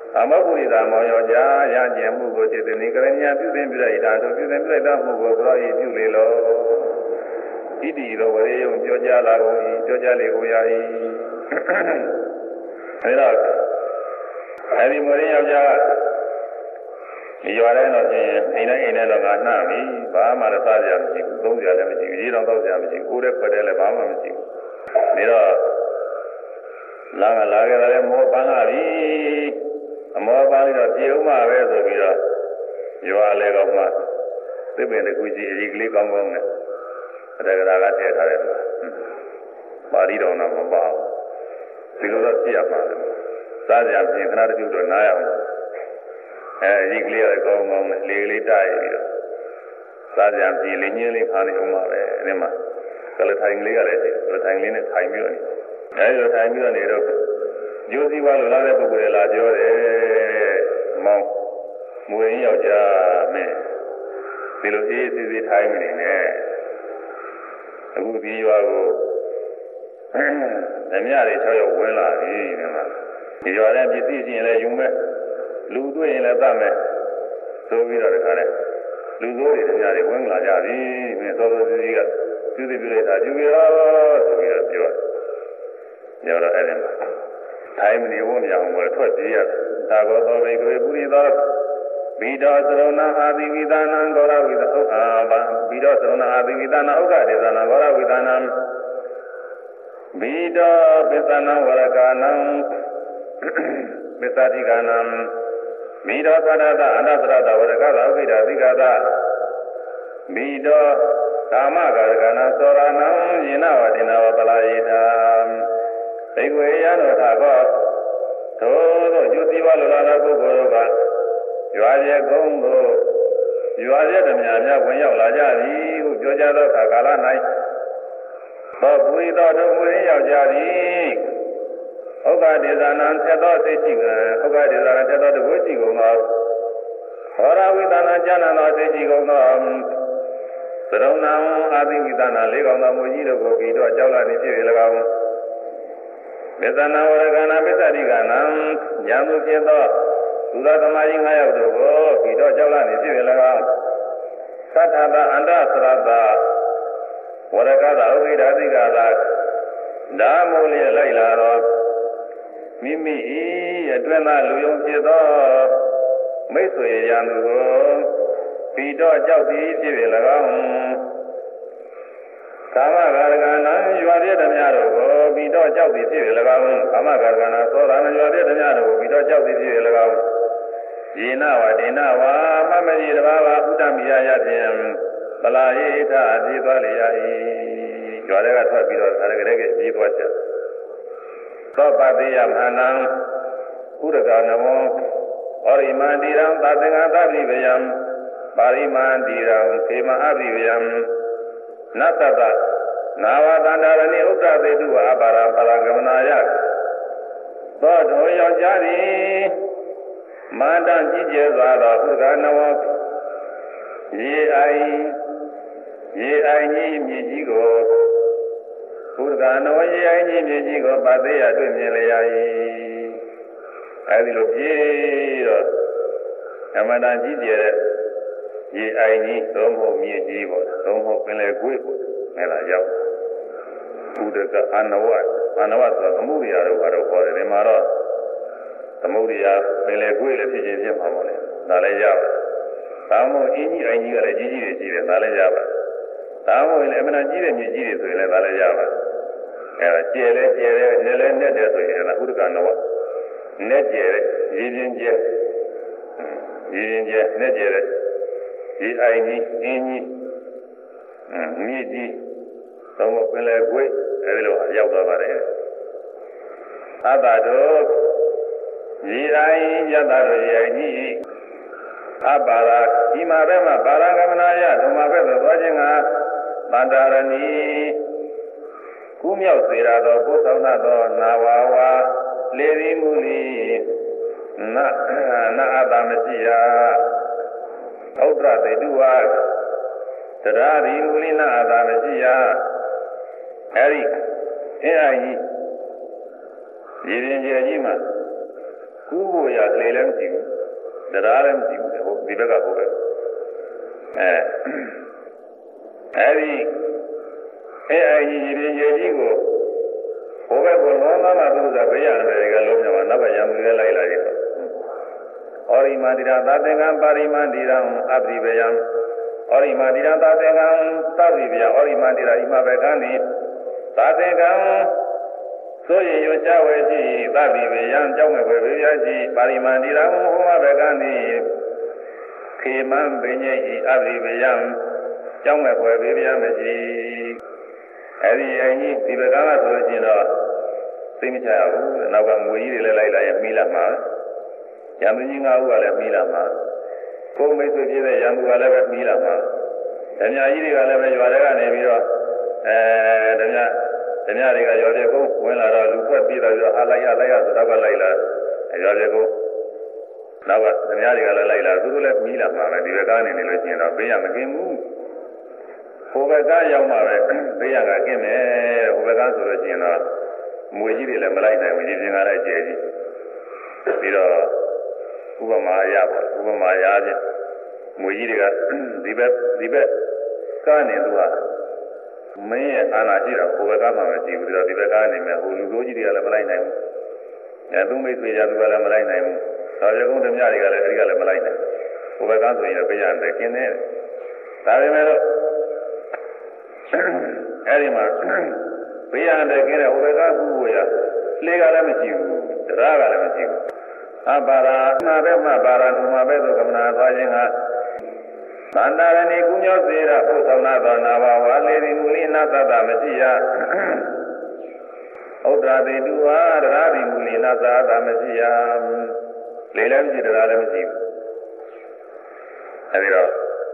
အမောပုရိသမောယောကြာရကျင်မှုကိုจิตတိကရဏပြုသင်ပြလိုက်တာတို့ပြုသင်ပြလိုက်တာမှုကိုသောဤပြုလေလောဣတိရောဝရေယုံပြောကြလာကုန်၏ပြောကြလေကိုရ၏အဲတော့အဲဒီမောရယောက်ျားဒီရွာထဲတော့ပြင်အိမ်တိုင်းတော့ငါနှံ့ပြီဘာမှလည်းစားကြမရှိဘူးသုံးကြလည်းမရှိဘူးရေတောင်တောက်ကြမရှိဘူးကိုယ်လည်းဖွက်တယ်လည်းဘာမှမရှိဘူးဒါတော့လာကြတယ်မောပန်းလာပြီအမောပန်းပြီးတော့ပြေဦးမှာပဲဆိုပြီးတော့ရွာလေကောင်းမှသစ်ပင်တစ်ခုကြီးအကြီးကလေးကောင်းကောင်းနဲ့အတကရာကထည့်ထားတယ်ပါဠိတော်တော့မပါဘူးဒီလိုတော့ကြည့်ရမှာစားကြပြင်ခဏတည်းတော့နားရအောင်အဲဒီကလေးကကောင်းကောင်းနဲ့လေကလေးတိုက်ပြီးတော့စားကြပြင်လေးညင်းလေးခါနေအောင်ပါပဲအဲဒီမှာကလထိုင်လေးကလည်းကလထိုင်လေးနဲ့ထိုင်ပြီးတော့အဲဒီလိုထိုင်ပြီးတော့နေတော့ကျိုးစည်းဝါလိုလာတဲ့ပုဂ္ဂိုလ်တွေလာပြောတယ်မောင်မွေယောက်ျားမင်းဒီလိုအေးအေးဆေးဆေးထိုင်နေနဲ့အခုဒီရွာကိုဓမြတွေ6ရောက်ဝင်လာပြီဒီမှာဒီရွာထဲပစ္စည်းချင်းလည်းယူမဲ့လူတွေ့ရင်လည်းသတ်မယ်ဆိုပြီးတော့တခါနဲ့လူစိုးတွေဓမြတွေဝင်လာကြပြီမင်းသောသောကြီးကသူသိပြလိုက်တာယူရဆိုပြီးတော့ပြောတော့အဲ့ဒီမှာထိုင်မနေဖို့မရအောင်လို့ထွက်ပြေးရသာဂောသောဘိကဝေပုရိသောဘိဒောသရဏအာတိဝိသနံဂောရဝိသဥက္ခာဘဘိဒောသရဏအာတိဝိသနံဥက္ခဒေသနံဂောရဝိသနံဘိဒောပိသနံဝရကနံပိသတိကနံဘိဒောသရတအန္တသရတဝရကသဥက္ခိတာသိကသဘိဒောကာမကာရကနံသောရဏံယေနဝတိနဝပလာယေတာသိကွေရသောသာကောသို့သောကျိုးစည်းဝါလိုလာသောပုဂ္ဂိုလ်တို့ကရွာကျဲကုန်းကိုရွာကျဲဓမြများဝင်ရောက်လာကြသည်ဟုပြောကြသောအခါကာလ၌သောပုရိသောတို့မွေးရောက်ကြသည်ဥက္ကဒေသနာဆက်သောသိရှိကဥက္ကဒေသနာဆက်သောတကုရှိကုန်သောဟောရဝိသနာကျမ်းနာသောသိရှိကုန်သောသရုံဏံအာတိဝိသနာလေးကောင်သောမူကြီးတို့ကိုပြီးတော့ကြောက်လာနေဖြစ်၍၎င်းမေသနာဝရကနာပိဿတိကနာဉာဏ်သူဖြစ်သောသုဒ္ဓသမားကြီး9ယောက်တို့ကိုပြီးတော့ကြောက်လာနေဖြစ်၍၎င်းသတ္ထတာအန္တသရတဝရကသာဥပိဓာတိကသာဓာမိုးလျက်လိုက်လာတော့မိမိ၏အတွင်းသားလူယုံဖြစ်သောမိတ်ဆွေရန်သူကိုပြီးတော့ကြောက်သည်ဖြစ်၍၎င်းကာမဂါရကနာရွာပြည့်ဓမြတို့ကိုပြီးတော့ကြောက်သည်ဖြစ်၍၎င်းကာမဂါရကနာသောတာနရွာပြည့်ဓမြတို့ကိုပြီးတော့ကြောက်သည်ဖြစ်၍၎င်းယေနဝဒေနဝါမမကြီးတဘာဝဥဒ္ဓမိယယဖြင့်ပလာယေထအပြေးသွားလေရ၏ရွာတွေကထွက်ပြီးတော့ဒါရကလေးကပြေးသွားချက်သောပတိယမဟာနံဥရကနမောဩရိမန္တိရံသတ္တငါသတိဗယံပါရိမန္တိရံခေမအပိဗယံနတ္တတနာဝတန္တရဏိဥဒ္ဒသေတုအပါရံပရဂမနာယသောတောယောက်ျားသည်မန္တကြည်ကျဲစွာသောဥဒကနဝရေအိုင်ကြီးမြေကြီးကိုဥဒကနဝရေအိုင်ကြီးမြေကြီးကိုပါသေးရတွေ့မြင်လျာ၏အဲဒီလိုပြေးတော့အမန္တကြည်ကျဲတဲ့ရေအိုင်ကြီးသုံးဖို့မြေကြီးပေါ့သုံးဖို့ပင်လေကွေ့ပေါ့အဲ့ဒါရောက်ဥဒကအနဝဆိုသမုဒိယတို့ကတော့ခေါ်တယ်ဒီမှာတော့သမုဒိယပင်လေကွေ့လည်းဖြစ်ချင်းဖြစ်မှာပေါ့လေဒါလည်းရပါဒါမှမဟုတ်အင်းကြီးအိုင်ကြီးကလည်းကြီးကြီးတွေကြီးတယ်ဒါလည်းရပါဒါမှမဟုတ်လည်းအမှန်ကြီးတဲ့မြေကြီးတွေဆိုရင်လည်းဒါလည်းရပါအဲ့ဒါကျဲလဲနေလဲနဲ့တယ်ဆိုရင်အဲ့ဒါဥဒကနဝနဲ့ကျဲတဲ့ရည်ချင်းကျဲနဲ့ကျဲတဲ့ဒီအိုင်ကြီးအင်းကြီးမြစ်ကြီးသုံးဖို့ပင်လေကွေ့အဲဒီလိုရောက်သွားပါတယ်အတ္တတို့ဒီအိုင်ယတ္တတို့ရဲ့ကြီးအပါရဒီမှာပဲမှာပါရဂမနာယဓမ္မဘက်သို့သွားခြင်းကတန္တရဏီကူးမြောက်စေရသောပုသောနာသောနာဝဝလေဒီမူလီနာအတ္တမရှိယဥဒ္ဒရတေတုဝါတရာဒီမူလီနာအတ္တမရှိယအဲဒီအင်းအိုင်ကြီးဒီရင်ကျဲကြီးမှာကူးဖို့ရလေလည်းမရှိဘူးတရားလည်းမရှိဘူးဟိုဒီဘက်ကဟိုဘက်အဲဒီအကြီးကြီးကိုဟိုဘက်ကိုလောကမှာသူကဘေးရတယ်ကလုံးမြမှာနောက်ဘက်ရံမှုလေးလိုက်လာတယ်ဩရိမတိရာသာသင်္ကံပါရိမတိရံအပရိဝယံဩရိမတိရာသာသင်္ကံသဗ္ဗိဝယဩရိမတိရာဣမဘကံနိသာသင်္ကံဆိုရင်ရွှချဝေရှိသဗ္ဗိဝယံကြောင့်မဲ့ဝေဝရရှိပါရိမတိရာဟောမဘကံနိခေမံပညေဤအပရိဝယံကြောင့်မဲ့ဝေဝရမရှိအဲဒီအကြီးဒီဘကံကဆိုလို့ရှိရင်တော့သိမချရဘူးနောက်ကငွေကြီးတွေလည်းလိုက်လာရင်မိလာမှာရံသူကြီး၅ဦးကလည်းပြီးလာမှာကိုမိတ်ဆွေပြည့်တဲ့ရံသူကလည်းပဲပြီးလာမှာဓမြကြီးတွေကလည်းပဲရွာတွေကနေပြီးတော့ဓမြတွေကရွာတွေကုန်းဝင်လာတော့လူခွက်ပြီးတော့အားလိုက်ရဆိုတော့ကလိုက်လာရွာတွေကုန်းနောက်ကဓမြတွေကလည်းလိုက်လာသူတို့လည်းပြီးလာမှာပဲဒီဘက်ကနေနေလို့ရှိရင်တော့ဘေးရမကင်းဘူးဟိုဘက်ကရောက်မှာပဲဘေးရကကင်းမယ်ဟိုဘက်ကဆိုလို့ရှိရင်တော့မွေကြီးတွေလည်းမလိုက်နိုင်ဘူးဒီပြင်ကလည်းကျဲကြီးပြီးတော့ဥပမာရပါဥပမာရခြင်းမွေကြီးတွေကဒီဘက်ကနေသူကမင်းရဲ့အာဏာရှိတာဟိုဘက်ကမှမရှိဘူးဒီဘက်ကနေမယ်ဟိုလူတို့ကြီးတွေကလည်းမလိုက်နိုင်ဘူးအဲသူမိတ်ဆွေကြသူကလည်းမလိုက်နိုင်ဘူးသာဝေကုန်းဓမြတွေကလည်းအဲဒီကလည်းမလိုက်နိုင်ဟိုဘက်ကဆိုရင်တော့ပြရတယ်ကျင်းနေဒါပေမဲ့လို့အဲဒီမှာပြရတယ်ကျင်းတဲ့ဟိုဘက်ကကူကိုရလေကလည်းမရှိဘူးတရားကလည်းမရှိဘူးအပါရာနာဘဲမပါရာသူမှာပဲသို့ကမနာသွားခြင်းကသန္တာရဏီကုညောစေရပုသနာသောနာဘဝါလေဒီမူလိနာသတ္တမရှိယဥဒ္ဒရာတိတုဝါရရာတိမူလိနာသတ္တမရှိယလေလည်းမရှိတရားလည်းမရှိဘူးအဲဒီတော့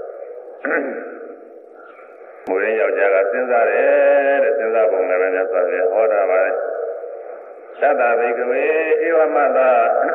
မူရင်းယောက်ျားကစဉ်းစားတယ်တဲ့စဉ်းစားပုံလည်းပဲမြတ်စွာဘုရားဟောတာပါလေသတ္တဗိကဝေဧဝမတ္တ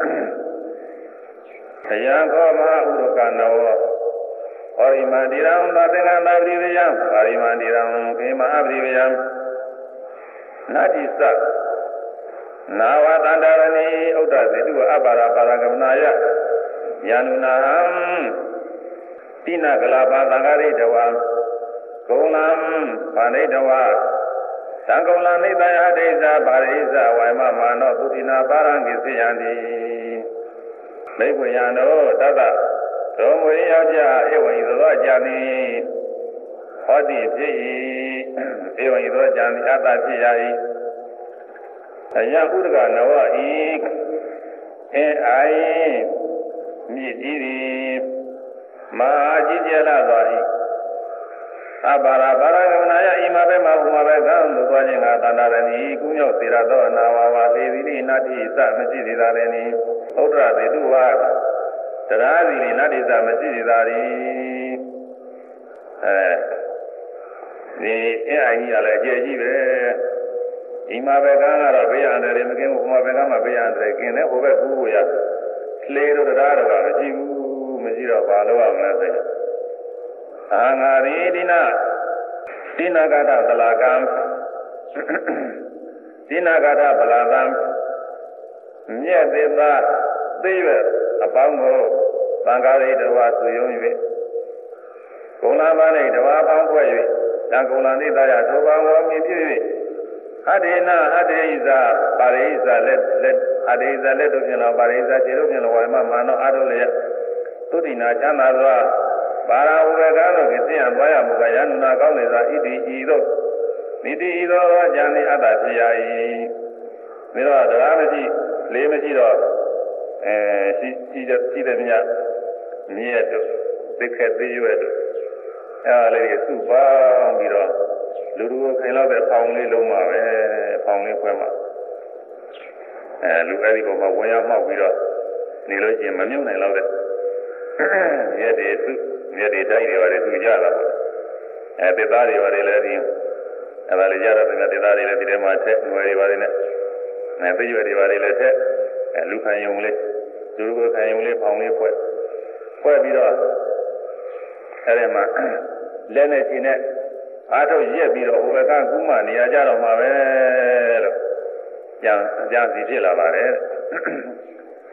ခယံခောမဟာဥရကနောဟောရိမန္တိရံသတ္တကံသဗ္ဗိဝယံပါရိမန္တိရံခေမအပရိဝယံနာတိသနာဝတန္တရဏီဥဒ္ဒဇေတုအပါရပါရကမနာယယန္နုနာတိနကလာပါသံဃာရိတဝံကုံလံပါဏိတဝါသံကုံလံနိတယဒိသပါရိသဝိမမာနောသုတိနာပါရံကိစေယံတိမိတ်ဝေယံတို့တတ္တသောမွေယောက်ျားဧဝံဤသောကြာမီဟောတိဖြစ်၏ဧဝံဤသောကြာမီအတ္တဖြစ်ရ၏အယဥဒကနဝဤအိမြစ်ကြီးသည်မာကြီးကျယ်လာသွား၏အပါရပါရကမနာယဣမဘေမဘုမဘေကံသို့သွားခြင်းကသန္တာရဏီကုညောစေရသောအနာဝဝသေသီနာတိသမရှိသေးတာလည်းနိဥဒ္ဒရာသေတုဝါတရားသီနာတိသမရှိသေးတာရီဒီအကြီးကလည်းအကျယ်ကြီးပဲဣမဘေကံကတော့ဘေးရတယ်မကင်းဘူးဘုမဘေကံမှာဘေးရတယ်ကင်းတယ်ဟိုဘက်ကူကိုရလေတို့တရားတို့ကမရှိတော့ဘာလို့အောင်လဲဆိုအာငါရိဒိနာတိနာဂတသလာကံတိနာဂတဗလာတံမြတ်သေးသာသိရအပေါင်းကိုသံဃာရိတဝါသူယုံ၍ကုံလာပါ၌တဝါပေါင်းဖွဲ့၍သံကုံလာနိတယသောပေါင်းကိုမြည်ပြည့်၍အတေနအတေဣဇာပါရိဇာလက်အတေဇာလက်တို့ဖြင့်လောပါရိဇာခြေတို့ဖြင့်လောဝိမမာနောအာထုလျက်သုတိနာချမ်းသာစွာပါရဝေကံတို့ဖြင့်သိရသွားရမှုကယန္နာကောင်းလေသာဣတိဤသို့မိတိဤသို့ဉာဏ်ဤအတ္တဖြစ်ရ၏ပြီးတော့တရားမရှိလေးမရှိတော့ရှိတဲ့မြတ်မြည့်တို့သိခက်သေးရွယ်တို့အဲလေးတွေစုပေါင်းပြီးတော့လူတို့ခိုင်လောက်တဲ့ဖောင်လေးလုံးမှာပဲဖောင်လေးခွဲမှာလူအဲဒီပေါ်မှာဝင်ရမှောက်ပြီးတော့နေလို့ရှိရင်မမြုပ်နိုင်တော့တဲ့မြည့်တွေသူမြည့်တွေတိုက်တွေပါတယ်သူကြတာပေါ့တေသားတွေပါတယ်လည်းဒီအဲဒါလေးကြတော့တေသားတွေလည်းဒီထဲမှာထက်ငွေတွေပါတယ်နဲ့သိရွယ်တွေပါတယ်လည်းထက်လူခံယုံလေးလူတို့ခံယုံလေးဖောင်လေးဖွဲ့ပြီးတော့အဲဒီမှာလက်နဲ့ရှင်နဲ့အားထုတ်ရက်ပြီးတော့ဟိုဘက်ကကူးမှနေရာကြတော့မှာပဲလို့ပြန်စီဖြစ်လာပါတယ်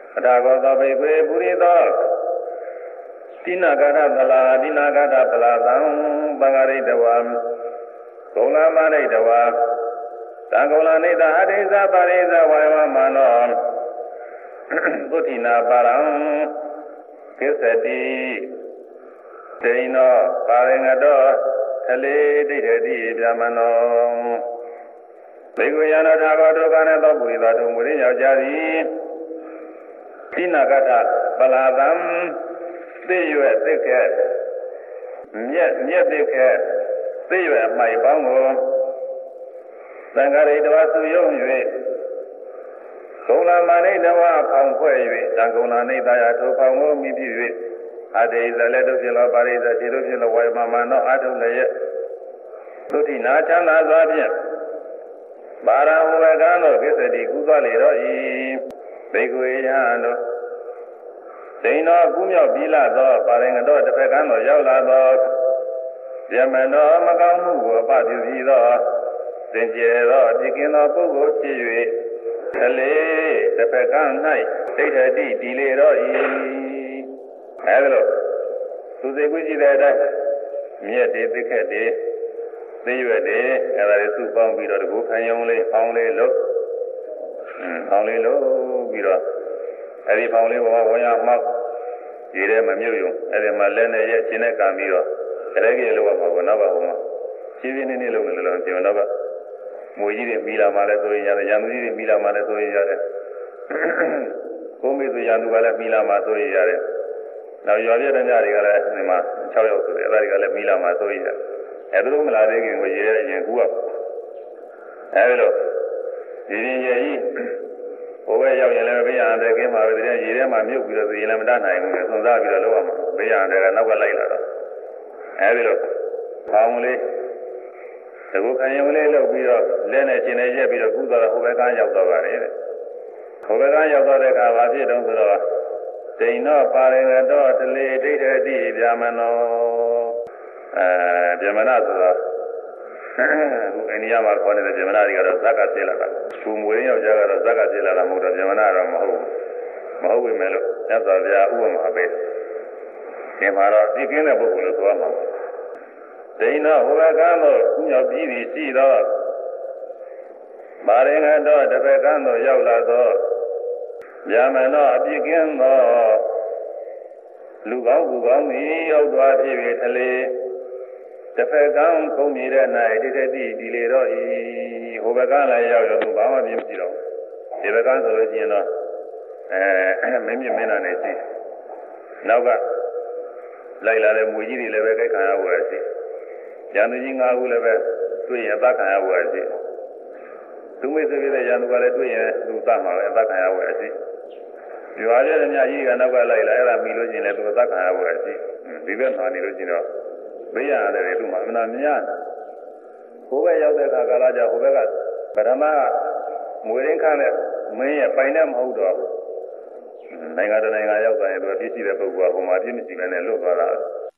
အထာကောသောဘေကွေပုရိသောတိနာဂရသလာတိနာဂရပလာသံသံဃာရိတဝံဂုဏမနိတဝါသံဂုဏနိတအတိဇပါရိဇဝါယဝမနောသုတိနာပါရံကိစ္စတိတေနောပါရငတောသလေတိတတိဗျမနောဘေကွေယနာထာဂောဒုက္ခနဲ့သောပုရိသတို့မူရင်းယောက်ျားသည်တိနာဂတပလာသံသိရွယ်သိခဲ့မြက်သိခဲ့သိရွယ်အမှိုက်ပေါင်းကိုသံဃာရိတဝါစုယုံ၍ဂုဏမာနိတဝါဖောင်ဖွဲ့၍သံဂုဏနိတရာထိုဖောင်ကိုမိပြု၍အတေဇလည်းတို့ဖြစ်လောပါရိဇခြေတို့ဖြစ်လောဝေမမနောအထုလည်းရဲ့သုတိနာချမ်းသာစွာဖြင့်ပါရဟူဝကံတို့ကိစ္စတိကူသွားလေတော့ဤဘေကွေယံတို့ဒိန်တော်ကူးမြောက်ပြီးလာသောပါရင်တော်တစ်ဖက်ကန်းတော်ရောက်လာသောယမနောမကောင်းမှုကိုအပပြုပြီးသောသင်ကျေသောအပြစ်ကင်းသောပုဂ္ဂိုလ်ဖြစ်၍သလေတစ်ဖက်ကန်း၌ဒိဋ္ဌတိတည်လေတော့ဤအဲဒါလို့သူစိတ်ကူးရှိတဲ့အတိုင်းမြက်တွေသိခက်တွေသိရွက်တွေအဲဒါတွေစုပေါင်းပြီးတော့တကူခံယုံလေးပေါင်းလေးလို့ပေါင်းလေးလို့ပြီးတော့အဲဒီပေါင်းလေးပေါ်မှာဝင်ရမှဒီထဲမှာမြုပ်ယုံအဲဒီမှာလက်နဲ့ရဲ့ခြင်းနဲ့ကံပြီးတော့ကြဲကြဲလို့ပါဘောနောက်ပါဘောမှာရှင်းရှင်းနေနေလို့မလို့လို့ဒီမှာတော့မွေကြီးတွေမိလာမှလည်းဆိုရင်ရတယ်ရံသူကြီးတွေမိလာမှလည်းဆိုရင်ရတယ်ကိုမေဆိုရံသူကလည်းမိလာမှဆိုရင်ရတယ်နောက်ရွာပြတဲ့ညတွေကလည်းဒီမှာ6ယောက်ဆိုတယ်အဲ့ဒါတွေကလည်းမိလာမှဆိုရင်ရတယ်အဲ့ဒါလို့မလာသေးခင်ကိုရေရဲရင်ကူကအဲ့လိုဒီရင်ရဲ့ကြီးဘိုးဘဲရောက်ရင်လည်းဘေးရန်တဲ့ကင်းမှာပဲတည်းရေထဲမှာမြုပ်ပြီးတော့ရေလည်းမတတ်နိုင်ဘူးလေသွန်စားပြီးတော့လောက်ရမှာဘေးရန်တဲ့ကနောက်ကလိုက်လာတော့အဲဒီလိုပေါင်းလေးတကူခံရုံလေးလုပ်ပြီးတော့လက်နဲ့ရှင်နဲ့ရက်ပြီးတော့ကူးသွားတော့ဟိုဘက်ကရောက်တော့ပါတယ်တဲ့ဟိုဘက်ကရောက်တော့တဲ့အခါဘာဖြစ်တုံးဆိုတော့ဒိန်တော့ပါရင်တော့တလေဒိဋ္ဌတိဗျာမနောဗျာမနာဆိုတော့အိန္ဒိယမှာခေါ်နေတဲ့ဗျာမနာတွေကတော့ဇက်ကပြေးလာတာသူမွေးယောက်ျားကတော့ဇက်ကပြေးလာတာမဟုတ်တော့ဗျာမနာတော့မဟုတ်ပြီမဲ့လို့သစ္စာဗျာဥပမာပဲဒီမှာတော့ဒီကင်းတဲ့ပုဂ္ဂိုလ်လို့ဆိုရမှာဒိနောဟိုဘကံတို့ကုညောပြီးပြီးရှိတော့မာရင်ကတော့တစ်ဖက်ကံတို့ရောက်လာတော့ဗျာမနောအပြစ်ကင်းသောလူကောင်းကိုကောင်းသည်ဟုတ်သွားဖြစ်ပြီးတလေတစ်ဖက်ကံခုံနေတဲ့၌ဒိဋ္ဌတိဒီလေတော့ဤဟိုဘကလည်းရောက်တော့ဘာမှပြင်းမရှိတော့ဒီဘကဆိုလို့ရှိရင်တော့မင်းမြင့်မင်းနာနေရှိနောက်ကလိုက်လာတဲ့မွေကြီးတွေလည်းပဲကြိုက်ခံရဝယ်ရှိရန်သူကြီး၅ခုလည်းပဲတွေ့ရင်အသက်ခံရဝယ်ရှိသူမိတ်ဆွေတွေရန်သူကလည်းတွေ့ရင်သူသတ်မှာပဲအသက်ခံရဝယ်ရှိရွာကျတဲ့မြကြီးကနောက်ကလိုက်လာအဲ့ဒါမိလို့ရှိရင်လည်းသူအသက်ခံရဝယ်ရှိဒီဘက်မှာနေလို့ရှိရင်တော့ဘေးရတယ်သူ့မှာအမှန်တရားများဟိုဘက်ရောက်တဲ့အခါကာလကျဟိုဘက်ကပရမကမွေရင်းခန့်တဲ့မင်းရဲ့ပိုင်နဲ့မဟုတ်တော့နိုင်ငံတကာနိုင်ငံရောက်သွားရင်သူပြည့်စုံတဲ့ပုဂ္ဂိုလ်ကဟိုမှာပြည့်မရှိဘဲနဲ့လွတ်သွားတာ